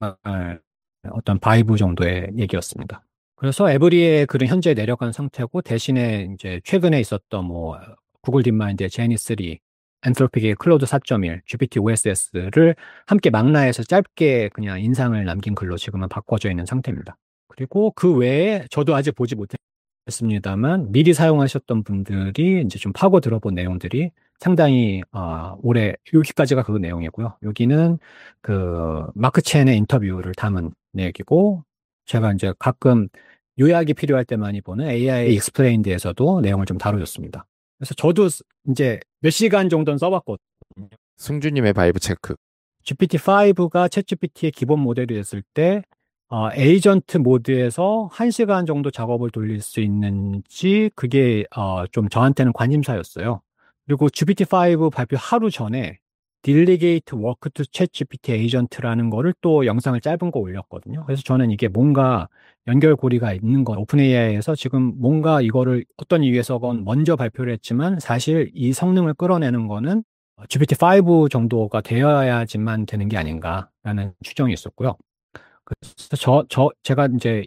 어떤 바이브 정도의 얘기였습니다. 그래서 에브리의 글은 현재 내려간 상태고 대신에 이제 최근에 있었던 뭐 구글 딥마인드의 제니 쓰리, 엔트로픽의 클로드 사 점 일, 지피티 오에스에스를 함께 망라해서 짧게 그냥 인상을 남긴 글로 지금은 바꿔져 있는 상태입니다. 그리고 그 외에 저도 아직 보지 못했습니다만 미리 사용하셨던 분들이 이제 좀 파고 들어본 내용들이 상당히 어, 올해 여기까지가 그 내용이고요. 여기는 그 마크 첸의 인터뷰를 담은 내용이고 제가 이제 가끔 요약이 필요할 때 많이 보는 에이아이 익스플레인드에서도 내용을 좀 다뤄줬습니다. 그래서 저도 이제 몇 시간 정도는 써봤거든요. 승주님의 바이브 체크. 지피티 파이브가 챗지피티의 기본 모델이 됐을 때 어, 에이전트 모드에서 한 시간 정도 작업을 돌릴 수 있는지 그게 어, 좀 저한테는 관심사였어요. 그리고 지피티 파이브 발표 하루 전에 Delegate Work to ChatGPT Agent라는 거를 또 영상을 짧은 거 올렸거든요. 그래서 저는 이게 뭔가 연결고리가 있는 거, 오픈에이아이에서 지금 뭔가 이거를 어떤 이유에서건 먼저 발표를 했지만 사실 이 성능을 끌어내는 거는 지피티 파이브 정도가 되어야지만 되는 게 아닌가라는 추정이 있었고요. 그래서 저, 저, 제가 이제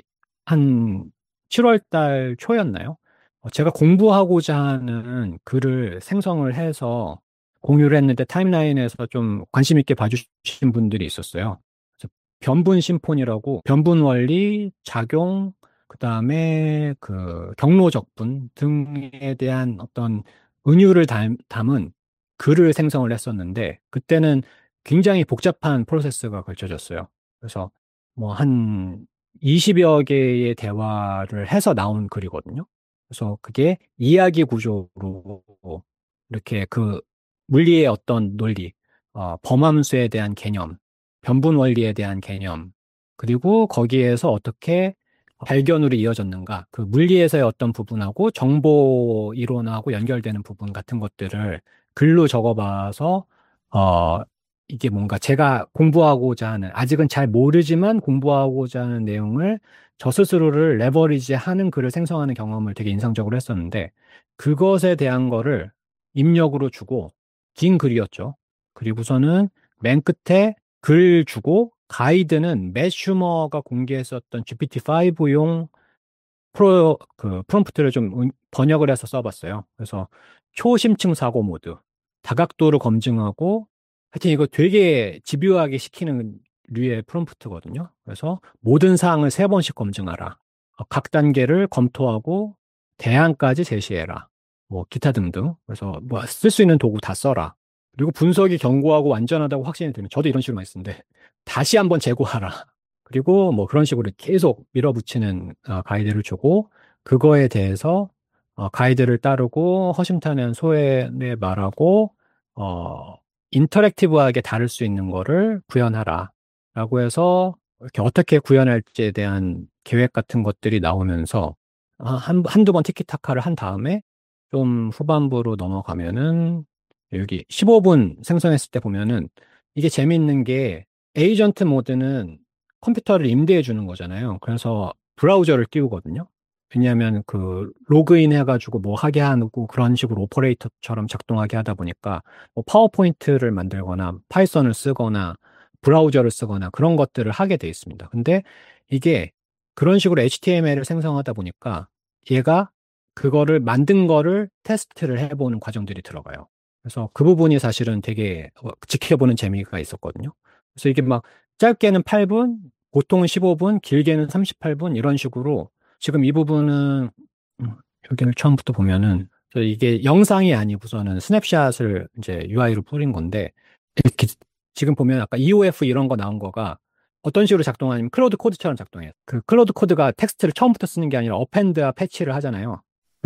한 칠월 달 초였나요? 제가 공부하고자 하는 글을 생성을 해서 공유를 했는데 타임라인에서 좀 관심 있게 봐주신 분들이 있었어요. 그래서 변분 심폰이라고 변분 원리, 작용, 그 다음에 그 경로 적분 등에 대한 어떤 은유를 담, 담은 글을 생성을 했었는데 그때는 굉장히 복잡한 프로세스가 걸쳐졌어요. 그래서 뭐 한 이십여 개의 대화를 해서 나온 글이거든요. 그래서 그게 이야기 구조로 이렇게 그 물리의 어떤 논리, 어, 범함수에 대한 개념, 변분 원리에 대한 개념, 그리고 거기에서 어떻게 발견으로 이어졌는가, 그 물리에서의 어떤 부분하고 정보 이론하고 연결되는 부분 같은 것들을 글로 적어봐서 어, 이게 뭔가 제가 공부하고자 하는, 아직은 잘 모르지만 공부하고자 하는 내용을 저 스스로를 레버리지 하는 글을 생성하는 경험을 되게 인상적으로 했었는데, 그것에 대한 거를 입력으로 주고, 긴 글이었죠. 그리고서는 맨 끝에 글 주고, 가이드는 맷 슈머가 공개했었던 지피티 파이브용 프로, 그, 프롬프트를 좀 번역을 해서 써봤어요. 그래서 초심층 사고 모드, 다각도를 검증하고, 하여튼 이거 되게 집요하게 시키는 류의 프롬프트거든요. 그래서 모든 사항을 세 번씩 검증하라. 각 단계를 검토하고 대안까지 제시해라. 뭐 기타 등등. 그래서 뭐 쓸 수 있는 도구 다 써라. 그리고 분석이 견고하고 완전하다고 확신이 들면 저도 이런 식으로 많이 쓰는데 다시 한번 재고하라. 그리고 뭐 그런 식으로 계속 밀어붙이는 어, 가이드를 주고 그거에 대해서 어, 가이드를 따르고 허심탄회한 소회에 말하고 어 인터랙티브하게 다룰 수 있는 거를 구현하라. 라고 해서 이렇게 어떻게 구현할지에 대한 계획 같은 것들이 나오면서 한, 한두 번 티키타카를 한 다음에 좀 후반부로 넘어가면은 여기 십오 분 생성했을 때 보면은 이게 재밌는 게 에이전트 모드는 컴퓨터를 임대해 주는 거잖아요. 그래서 브라우저를 띄우거든요. 왜냐하면 그 로그인 해가지고 뭐 하게 하고 그런 식으로 오퍼레이터처럼 작동하게 하다 보니까 뭐 파워포인트를 만들거나 파이썬을 쓰거나 브라우저를 쓰거나 그런 것들을 하게 돼 있습니다. 근데 이게 그런 식으로 에이치티엠엘을 생성하다 보니까 얘가 그거를 만든 거를 테스트를 해보는 과정들이 들어가요. 그래서 그 부분이 사실은 되게 지켜보는 재미가 있었거든요. 그래서 이게 막 짧게는 팔 분, 보통은 십오 분, 길게는 삼십팔 분 이런 식으로 지금 이 부분은 음, 여기를 처음부터 보면은 이게 영상이 아니고서는 스냅샷을 이제 유아이로 뿌린 건데 이렇게 지금 보면 아까 이오에프 이런 거 나온 거가 어떤 식으로 작동하냐면 클로드 코드처럼 작동해요. 그 클로드 코드가 텍스트를 처음부터 쓰는 게 아니라 어펜드와 패치를 하잖아요.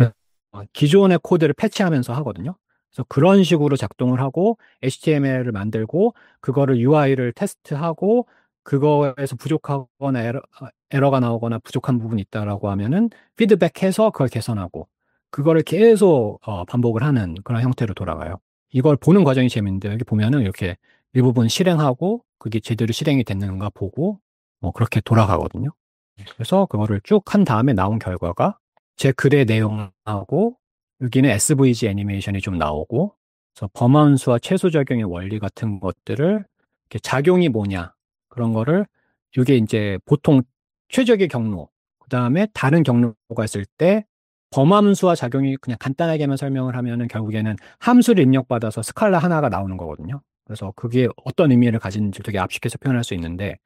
어, 기존의 코드를 패치하면서 하거든요. 그래서 그런 식으로 작동을 하고 에이치티엠엘을 만들고 그거를 유아이를 테스트하고 그거에서 부족하거나 에러, 에러가 나오거나 부족한 부분이 있다라고 하면은 피드백해서 그걸 개선하고 그거를 계속 어, 반복을 하는 그런 형태로 돌아가요. 이걸 보는 과정이 재밌는데 여기 보면은 이렇게 일부분 실행하고 그게 제대로 실행이 됐는가 보고 뭐 그렇게 돌아가거든요. 그래서 그거를 쭉 한 다음에 나온 결과가 제 글의 내용하고 여기는 에스브이지 애니메이션이 좀 나오고 그래서 범함수와 최소 적용의 원리 같은 것들을 이렇게 작용이 뭐냐 그런 거를 이게 이제 보통 최적의 경로 그 다음에 다른 경로가 있을 때 범함수와 작용이 그냥 간단하게만 설명을 하면은 결국에는 함수를 입력받아서 스칼라 하나가 나오는 거거든요. 그래서 그게 어떤 의미를 가지는지 되게 압축해서 표현할 수 있는데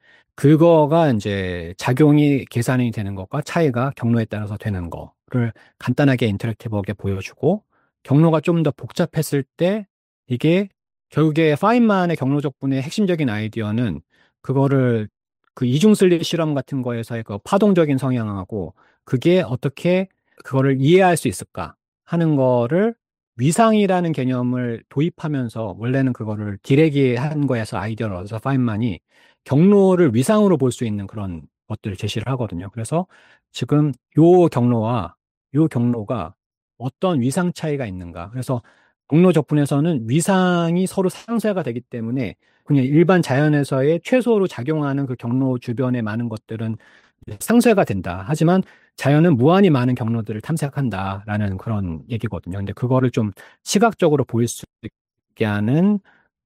그거가 이제 작용이 계산이 되는 것과 차이가 경로에 따라서 되는 거를 간단하게 인터랙티브하게 보여주고 경로가 좀 더 복잡했을 때 이게 결국에 파인만의 경로적분의 핵심적인 아이디어는 그거를 그 이중슬릿 실험 같은 거에서의 그 파동적인 성향하고 그게 어떻게 그거를 이해할 수 있을까 하는 거를 위상이라는 개념을 도입하면서 원래는 그거를 디렉이 한 거에서 아이디어를 얻어서 파인만이 경로를 위상으로 볼 수 있는 그런 것들을 제시를 하거든요. 그래서 지금 요 경로와 요 경로가 어떤 위상 차이가 있는가. 그래서 경로 적분에서는 위상이 서로 상쇄가 되기 때문에 그냥 일반 자연에서의 최소로 작용하는 그 경로 주변의 많은 것들은 상쇄가 된다. 하지만 자연은 무한히 많은 경로들을 탐색한다라는 그런 얘기거든요. 근데 그거를 좀 시각적으로 보일 수 있게 하는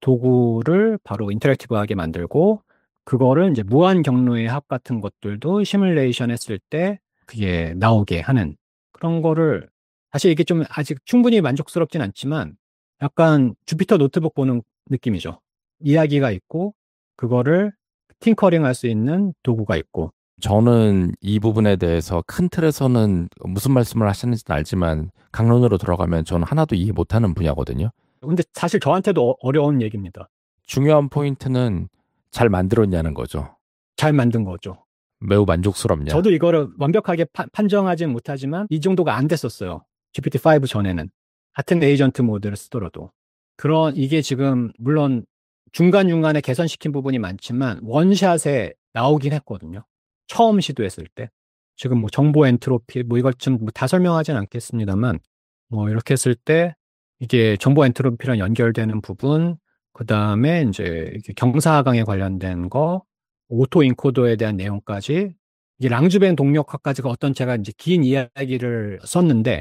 도구를 바로 인터랙티브하게 만들고 그거를 이제 무한 경로의 합 같은 것들도 시뮬레이션 했을 때 그게 나오게 하는 그런 거를 사실 이게 좀 아직 충분히 만족스럽진 않지만 약간 주피터 노트북 보는 느낌이죠. 이야기가 있고 그거를 팅커링 할 수 있는 도구가 있고 저는 이 부분에 대해서 큰 틀에서는 무슨 말씀을 하시는지는 알지만 강론으로 들어가면 저는 하나도 이해 못하는 분야거든요. 근데 사실 저한테도 어- 어려운 얘기입니다. 중요한 포인트는 잘 만들었냐는 거죠. 잘 만든 거죠. 매우 만족스럽냐. 저도 이거를 완벽하게 파- 판정하진 못하지만 이 정도가 안 됐었어요. 지피티 파이브 전에는. 같은 에이전트 모드를 쓰더라도. 그런 이게 지금 물론 중간중간에 개선시킨 부분이 많지만 원샷에 나오긴 했거든요. 처음 시도했을 때. 지금 뭐 정보 엔트로피 뭐 이걸 좀 다 설명하진 않겠습니다만 뭐 이렇게 했을 때 이게 정보 엔트로피랑 연결되는 부분 그 다음에 이제 이게 경사하강에 관련된 거 오토 인코더에 대한 내용까지 이게 랑주벤 동력학까지가 어떤 제가 이제 긴 이야기를 썼는데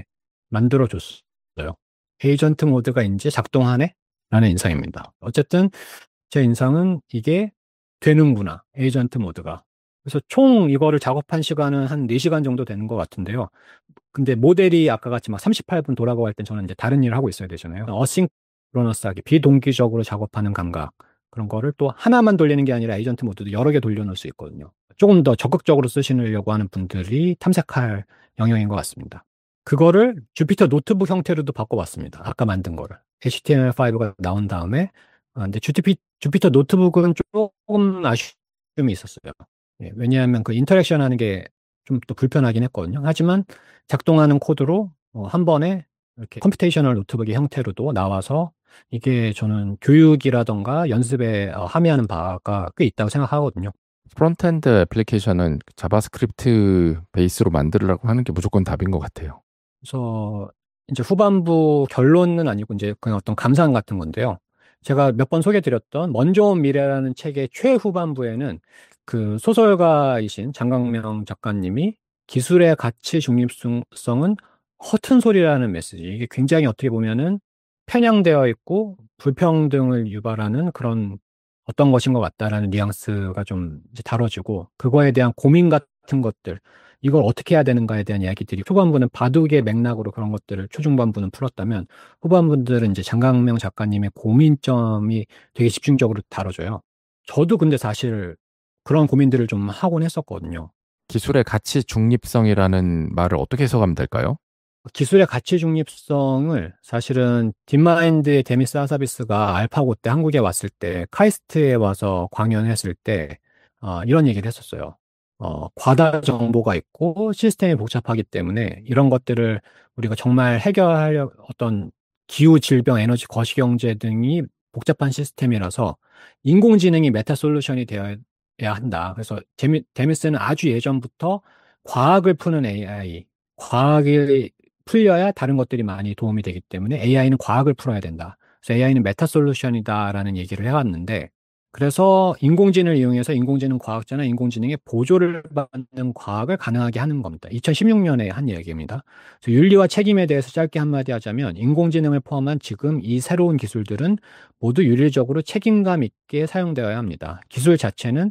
만들어줬어요. 에이전트 모드가 이제 작동하네? 라는 인상입니다. 어쨌든 제 인상은 이게 되는구나. 에이전트 모드가. 그래서 총 이거를 작업한 시간은 한 네 시간 정도 되는 것 같은데요. 근데 모델이 아까 같이 막 삼십팔 분 돌아가고 할 땐 저는 이제 다른 일을 하고 있어야 되잖아요. 어싱크로너스하게 비동기적으로 작업하는 감각. 그런 거를 또 하나만 돌리는 게 아니라 에이전트 모드도 여러 개 돌려놓을 수 있거든요. 조금 더 적극적으로 쓰시려고 하는 분들이 탐색할 영역인 것 같습니다. 그거를 주피터 노트북 형태로도 바꿔봤습니다. 아까 만든 거를. 에이치티엠엘 파이브가 나온 다음에 아, 근데 주피, 주피터 노트북은 조금 아쉬움이 있었어요. 예, 왜냐하면 그 인터랙션 하는 게 좀 또 불편하긴 했거든요. 하지만 작동하는 코드로 어, 한 번에 이렇게 컴퓨테이셔널 노트북의 형태로도 나와서 이게 저는 교육이라던가 연습에 어, 함의하는 바가 꽤 있다고 생각하거든요. 프론트엔드 애플리케이션은 자바스크립트 베이스로 만들으라고 하는 게 무조건 답인 것 같아요. 그래서 이제 후반부 결론은 아니고 이제 그냥 어떤 감상 같은 건데요. 제가 몇 번 소개드렸던 먼저 온 미래라는 책의 최후반부에는 그 소설가이신 장강명 작가님이 기술의 가치 중립성은 허튼 소리라는 메시지. 이게 굉장히 어떻게 보면은 편향되어 있고 불평등을 유발하는 그런 어떤 것인 것 같다라는 뉘앙스가 좀 이제 다뤄지고 그거에 대한 고민 같은 것들 이걸 어떻게 해야 되는가에 대한 이야기들이 초반부는 바둑의 맥락으로 그런 것들을 초중반부는 풀었다면 후반부들은 이제 장강명 작가님의 고민점이 되게 집중적으로 다뤄져요. 저도 근데 사실 그런 고민들을 좀 하곤 했었거든요. 기술의 가치 중립성이라는 말을 어떻게 해석하면 될까요? 기술의 가치 중립성을 사실은 딥마인드의 데미스 하사비스가 알파고 때 한국에 왔을 때 카이스트에 와서 강연했을 때 어, 이런 얘기를 했었어요. 어, 과다 정보가 있고 시스템이 복잡하기 때문에 이런 것들을 우리가 정말 해결하려 어떤 기후, 질병, 에너지, 거시경제 등이 복잡한 시스템이라서 인공지능이 메타 솔루션이 되어야 한다. 그래서 데미, 데미스는 아주 예전부터 과학을 푸는 에이아이, 과학이 풀려야 다른 것들이 많이 도움이 되기 때문에 에이아이는 과학을 풀어야 된다. 그래서 에이아이는 메타 솔루션이다라는 얘기를 해왔는데 그래서 인공지능을 이용해서 인공지능 과학자나 인공지능의 보조를 받는 과학을 가능하게 하는 겁니다. 이천십육 년에 한 이야기입니다. 그래서 윤리와 책임에 대해서 짧게 한마디 하자면 인공지능을 포함한 지금 이 새로운 기술들은 모두 윤리적으로 책임감 있게 사용되어야 합니다. 기술 자체는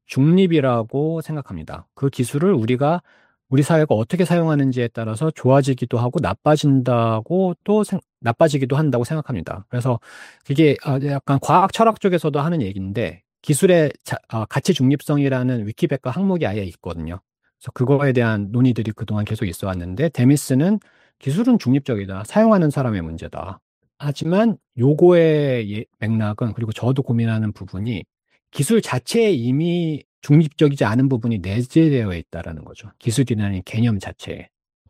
중립이라고 생각합니다. 그 기술을 우리가 우리 사회가 어떻게 사용하는지에 따라서 좋아지기도 하고 나빠진다고 또 생, 나빠지기도 한다고 생각합니다. 그래서 이게 약간 과학 철학 쪽에서도 하는 얘기인데 기술의 자, 어, 가치 중립성이라는 위키백과 항목이 아예 있거든요. 그래서 그거에 대한 논의들이 그동안 계속 있어 왔는데 데미스는 기술은 중립적이다. 사용하는 사람의 문제다. 하지만 요거의 예, 맥락은 그리고 저도 고민하는 부분이 기술 자체에 이미 중립적이지 않은 부분이 내재되어 있다는 거죠. 기술이라는 개념 자체에.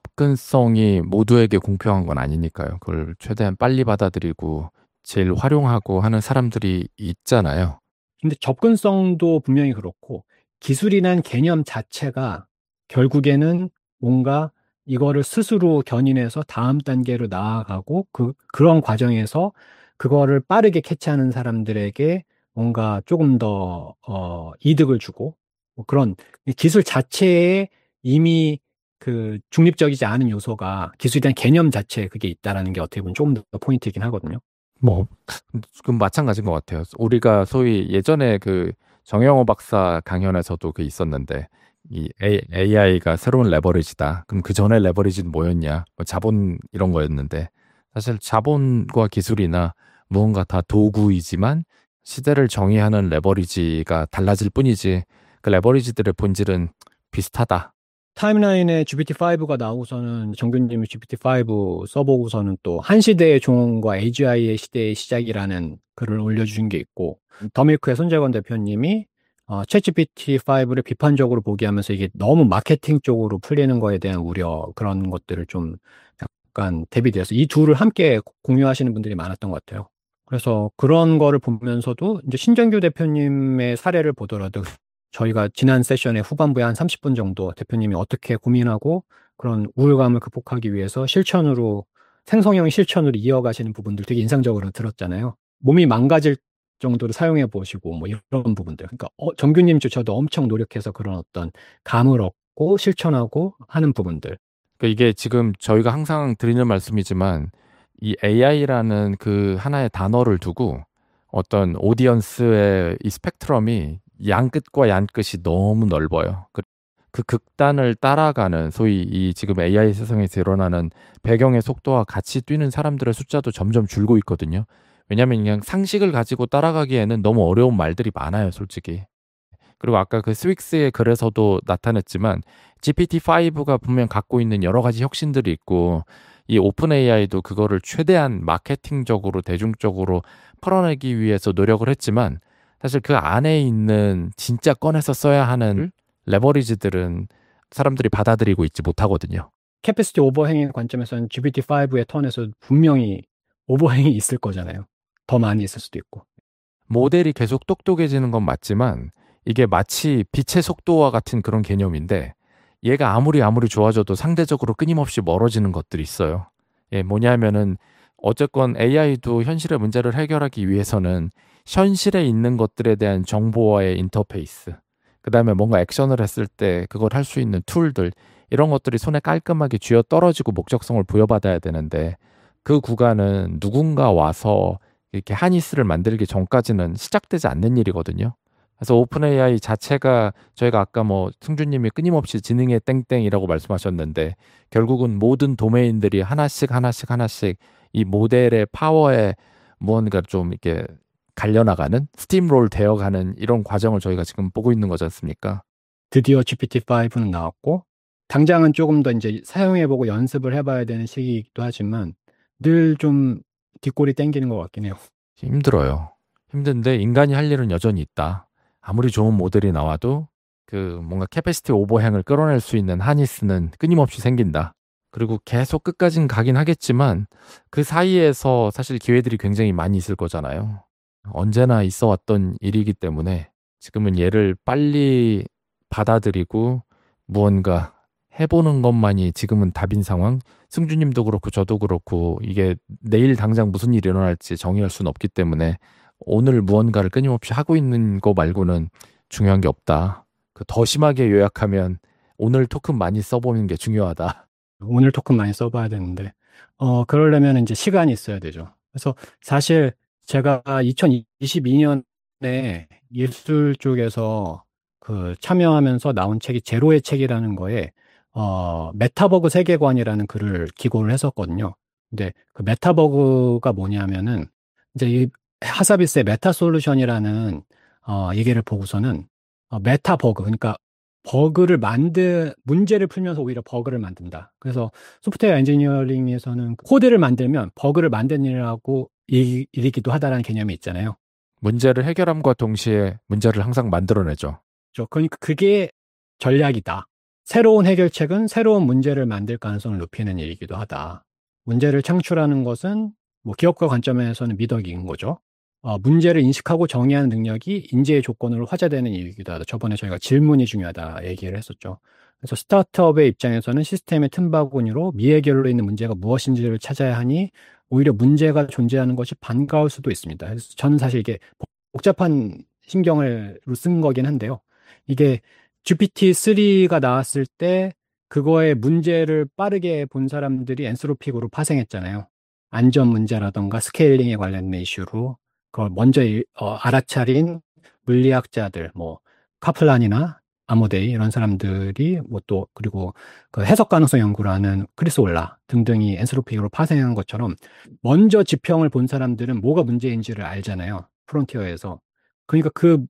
접근성이 모두에게 공평한 건 아니니까요. 그걸 최대한 빨리 받아들이고 제일 활용하고 하는 사람들이 있잖아요. 근데 접근성도 분명히 그렇고 기술이란 개념 자체가 결국에는 뭔가 이거를 스스로 견인해서 다음 단계로 나아가고 그, 그런 과정에서 그거를 빠르게 캐치하는 사람들에게 뭔가 조금 더 어, 이득을 주고 뭐 그런 기술 자체에 이미 그 중립적이지 않은 요소가 기술에 대한 개념 자체에 그게 있다라는 게 어떻게 보면 조금 더 포인트이긴 하거든요. 뭐 그럼 마찬가지인 것 같아요. 우리가 소위 예전에 그 정영호 박사 강연에서도 그 있었는데 이 에이아이가 새로운 레버리지다. 그럼 그 전에 레버리지는 뭐였냐? 뭐 자본 이런 거였는데 사실 자본과 기술이나 무언가 다 도구이지만 시대를 정의하는 레버리지가 달라질 뿐이지 그 레버리지들의 본질은 비슷하다. 타임라인에 지피티 파이브가 나오고서는 정균님이 지피티 파이브 써보고서는 또 한 시대의 종언과 에이지아이의 시대의 시작이라는 글을 올려주신 게 있고 더밀크의 손재건 대표님이 어, 챗지피티 파이브를 비판적으로 보기하면서 이게 너무 마케팅 쪽으로 풀리는 거에 대한 우려 그런 것들을 좀 약간 대비되어서 이 둘을 함께 공유하시는 분들이 많았던 것 같아요. 그래서 그런 거를 보면서도 이제 신정규 대표님의 사례를 보더라도 저희가 지난 세션의 후반부에 한 삼십 분 정도 대표님이 어떻게 고민하고 그런 우울감을 극복하기 위해서 실천으로 생성형 실천으로 이어가시는 부분들 되게 인상적으로 들었잖아요. 몸이 망가질 정도로 사용해 보시고 뭐 이런 부분들. 그러니까 어, 정규님조차도 엄청 노력해서 그런 어떤 감을 얻고 실천하고 하는 부분들. 그러니까 이게 지금 저희가 항상 드리는 말씀이지만 이 에이아이라는 그 하나의 단어를 두고 어떤 오디언스의 이 스펙트럼이 양끝과 양끝이 너무 넓어요. 그, 그 극단을 따라가는 소위 이 지금 에이아이 세상에서 일어나는 배경의 속도와 같이 뛰는 사람들의 숫자도 점점 줄고 있거든요. 왜냐하면 그냥 상식을 가지고 따라가기에는 너무 어려운 말들이 많아요, 솔직히. 그리고 아까 그 스윅스의 글에서도 나타냈지만 지피티 파이브가 분명 갖고 있는 여러 가지 혁신들이 있고 이 오픈 에이아이도 그거를 최대한 마케팅적으로 대중적으로 풀어내기 위해서 노력을 했지만 사실 그 안에 있는 진짜 꺼내서 써야 하는 레버리지들은 사람들이 받아들이고 있지 못하거든요. 캐패시티 오버행의 관점에서는 지피티 파이브의 턴에서 분명히 오버행이 있을 거잖아요. 더 많이 있을 수도 있고. 모델이 계속 똑똑해지는 건 맞지만 이게 마치 빛의 속도와 같은 그런 개념인데 얘가 아무리 아무리 좋아져도 상대적으로 끊임없이 멀어지는 것들이 있어요. 예, 뭐냐면은 어쨌건 에이아이도 현실의 문제를 해결하기 위해서는 현실에 있는 것들에 대한 정보와의 인터페이스, 그 다음에 뭔가 액션을 했을 때 그걸 할 수 있는 툴들, 이런 것들이 손에 깔끔하게 쥐어 떨어지고 목적성을 부여받아야 되는데 그 구간은 누군가 와서 이렇게 하니스를 만들기 전까지는 시작되지 않는 일이거든요. 그래서 오픈 에이아이 자체가 저희가 아까 뭐 승주님이 끊임없이 지능의 땡땡이라고 말씀하셨는데 결국은 모든 도메인들이 하나씩 하나씩 하나씩 이 모델의 파워에 무언가 좀 이렇게 갈려나가는 스팀롤 되어가는 이런 과정을 저희가 지금 보고 있는 거지 않습니까? 드디어 지피티 파이브는 나왔고 당장은 조금 더 이제 사용해보고 연습을 해봐야 되는 시기이기도 하지만 늘 좀 뒷골이 땡기는 것 같긴 해요. 힘들어요. 힘든데 인간이 할 일은 여전히 있다. 아무리 좋은 모델이 나와도 그 뭔가 캐패시티 오버행을 끌어낼 수 있는 하니스는 끊임없이 생긴다. 그리고 계속 끝까지는 가긴 하겠지만 그 사이에서 사실 기회들이 굉장히 많이 있을 거잖아요. 언제나 있어 왔던 일이기 때문에 지금은 얘를 빨리 받아들이고 무언가 해보는 것만이 지금은 답인 상황. 승주님도 그렇고 저도 그렇고 이게 내일 당장 무슨 일이 일어날지 정의할 수는 없기 때문에 오늘 무언가를 끊임없이 하고 있는 거 말고는 중요한 게 없다. 그 더 심하게 요약하면 오늘 토큰 많이 써보는 게 중요하다. 오늘 토큰 많이 써봐야 되는데 어 그러려면 이제 시간이 있어야 되죠. 그래서 사실 제가 이천이십이 년에 예술 쪽에서 그 참여하면서 나온 책이 제로의 책이라는 거에 어 메타버그 세계관이라는 글을 기고를 했었거든요. 근데 그 메타버그가 뭐냐면은 이제 이 하사비스의 메타솔루션이라는 어 얘기를 보고서는 어 메타버그 그러니까 버그를 만드 문제를 풀면서 오히려 버그를 만든다. 그래서 소프트웨어 엔지니어링에서는 코드를 만들면 버그를 만드느라고 일이기도 하다라는 개념이 있잖아요. 문제를 해결함과 동시에 문제를 항상 만들어내죠. 그러니까 그게 전략이다. 새로운 해결책은 새로운 문제를 만들 가능성을 높이는 일이기도 하다. 문제를 창출하는 것은 뭐 기업가 관점에서는 미덕인 거죠. 어, 문제를 인식하고 정의하는 능력이 인재의 조건으로 화제되는 일이기도 하다. 저번에 저희가 질문이 중요하다 얘기를 했었죠. 그래서 스타트업의 입장에서는 시스템의 틈바구니로 미해결로 있는 문제가 무엇인지를 찾아야 하니 오히려 문제가 존재하는 것이 반가울 수도 있습니다. 그래서 저는 사실 이게 복잡한 신경을 쓴 거긴 한데요. 이게 지피티 쓰리가 나왔을 때 그거의 문제를 빠르게 본 사람들이 엔스로픽으로 파생했잖아요. 안전 문제라던가 스케일링에 관련된 이슈로 그걸 먼저 어, 알아차린 물리학자들, 뭐 카플란이나 아모데이 이런 사람들이 뭐 또 그리고 그 해석 가능성 연구를 하는 크리스 올라 등등이 엔스로픽으로 파생한 것처럼 먼저 지평을 본 사람들은 뭐가 문제인지를 알잖아요. 프론티어에서. 그러니까 그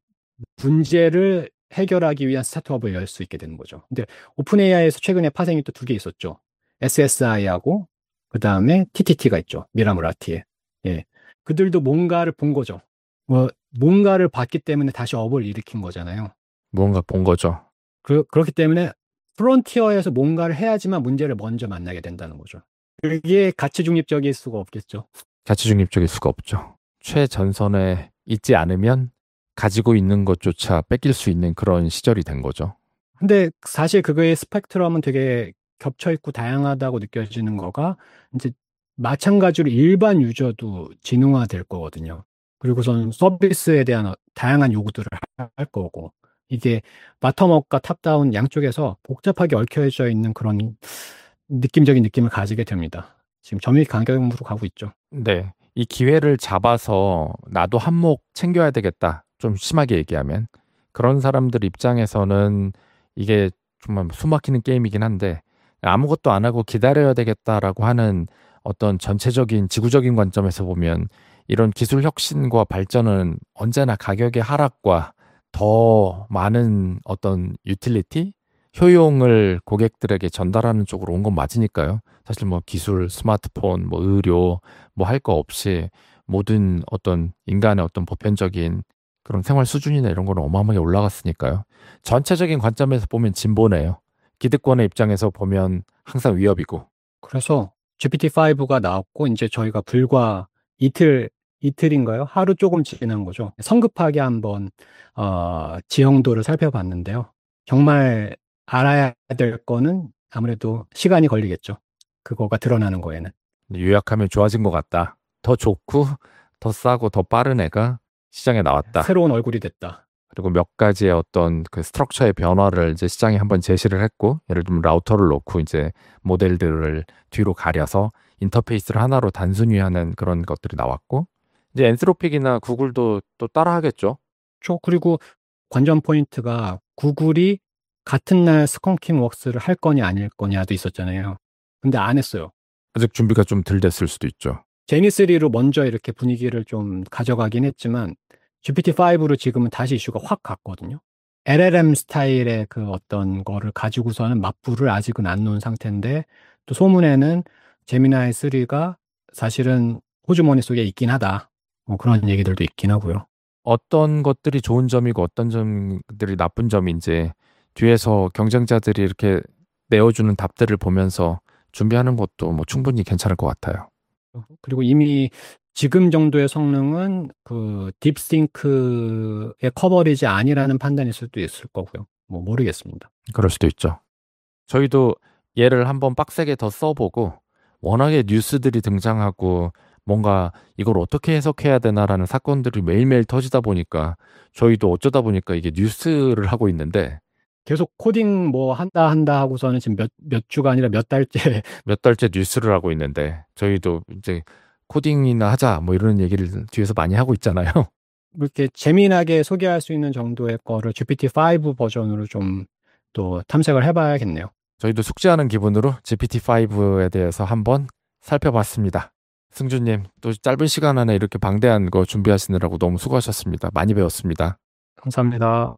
문제를 해결하기 위한 스타트업을 열 수 있게 되는 거죠. 근데 오픈 에이아이에서 최근에 파생이 또 두 개 있었죠. 에스에스아이하고 그 다음에 티티티가 있죠. 미라무라티에. 예. 그들도 뭔가를 본 거죠. 뭐 뭔가를 봤기 때문에 다시 업을 일으킨 거잖아요. 무언가 본 거죠. 그, 그렇기 때문에 프론티어에서 뭔가를 해야지만 문제를 먼저 만나게 된다는 거죠. 그게 가치 중립적일 수가 없겠죠. 가치 중립적일 수가 없죠. 최전선에 있지 않으면 가지고 있는 것조차 뺏길 수 있는 그런 시절이 된 거죠. 근데 사실 그거의 스펙트럼은 되게 겹쳐있고 다양하다고 느껴지는 거가 이제 마찬가지로 일반 유저도 진흥화될 거거든요. 그리고선 서비스에 대한 다양한 요구들을 할 거고 이게 바텀업과 탑다운 양쪽에서 복잡하게 얽혀져 있는 그런 느낌적인 느낌을 가지게 됩니다. 지금 점유율 강경으로 가고 있죠. 네. 이 기회를 잡아서 나도 한몫 챙겨야 되겠다. 좀 심하게 얘기하면. 그런 사람들 입장에서는 이게 정말 숨막히는 게임이긴 한데 아무것도 안 하고 기다려야 되겠다라고 하는 어떤 전체적인 지구적인 관점에서 보면 이런 기술 혁신과 발전은 언제나 가격의 하락과 더 많은 어떤 유틸리티, 효용을 고객들에게 전달하는 쪽으로 온 건 맞으니까요. 사실 뭐 기술, 스마트폰, 뭐 의료, 뭐 할 거 없이 모든 어떤 인간의 어떤 보편적인 그런 생활 수준이나 이런 거는 어마어마하게 올라갔으니까요. 전체적인 관점에서 보면 진보네요. 기득권의 입장에서 보면 항상 위협이고. 그래서 지피티 파이브가 나왔고 이제 저희가 불과 이틀 이틀인가요? 하루 조금 지난 거죠. 성급하게 한번 어, 지형도를 살펴봤는데요. 정말 알아야 될 거는 아무래도 시간이 걸리겠죠. 그거가 드러나는 거에는. 요약하면 좋아진 것 같다. 더 좋고 더 싸고 더 빠른 애가 시장에 나왔다. 새로운 얼굴이 됐다. 그리고 몇 가지의 어떤 그 스트럭처의 변화를 이제 시장에 한번 제시를 했고, 예를 들면 라우터를 놓고 이제 모델들을 뒤로 가려서 인터페이스를 하나로 단순히 하는 그런 것들이 나왔고, 이제 엔스로픽이나 구글도 또 따라하겠죠. 저 그리고 관전 포인트가 구글이 같은 날 스컹킹 웍스를 할 거냐 아닐 거냐도 있었잖아요. 근데 안 했어요. 아직 준비가 좀 덜 됐을 수도 있죠. 제니쓰리로 먼저 이렇게 분위기를 좀 가져가긴 했지만 지피티 파이브로 지금은 다시 이슈가 확 갔거든요. 엘엘엠 스타일의 그 어떤 거를 가지고서는 맞불을 아직은 안 놓은 상태인데 또 소문에는 제미나이 쓰리가 사실은 호주머니 속에 있긴 하다. 뭐 그런 얘기들도 있긴 하고요. 어떤 것들이 좋은 점이고 어떤 점들이 나쁜 점인지 뒤에서 경쟁자들이 이렇게 내어주는 답들을 보면서 준비하는 것도 뭐 충분히 괜찮을 것 같아요. 그리고 이미 지금 정도의 성능은 그 딥싱크의 커버리지 아니라는 판단일 수도 있을 거고요. 뭐 모르겠습니다. 그럴 수도 있죠. 저희도 얘를 한번 빡세게 더 써보고 워낙에 뉴스들이 등장하고 뭔가 이걸 어떻게 해석해야 되나라는 사건들이 매일매일 터지다 보니까 저희도 어쩌다 보니까 이게 뉴스를 하고 있는데 계속 코딩 뭐 한다 한다 하고서는 지금 몇, 몇 주가 아니라 몇 달째 몇 달째 뉴스를 하고 있는데 저희도 이제 코딩이나 하자 뭐 이런 얘기를 뒤에서 많이 하고 있잖아요. 이렇게 재미나게 소개할 수 있는 정도의 거를 지피티 파이브 버전으로 좀 또 탐색을 해봐야겠네요. 저희도 숙지하는 기분으로 지피티 파이브에 대해서 한번 살펴봤습니다. 승주님, 또 짧은 시간 안에 이렇게 방대한 거 준비하시느라고 너무 수고하셨습니다. 많이 배웠습니다. 감사합니다.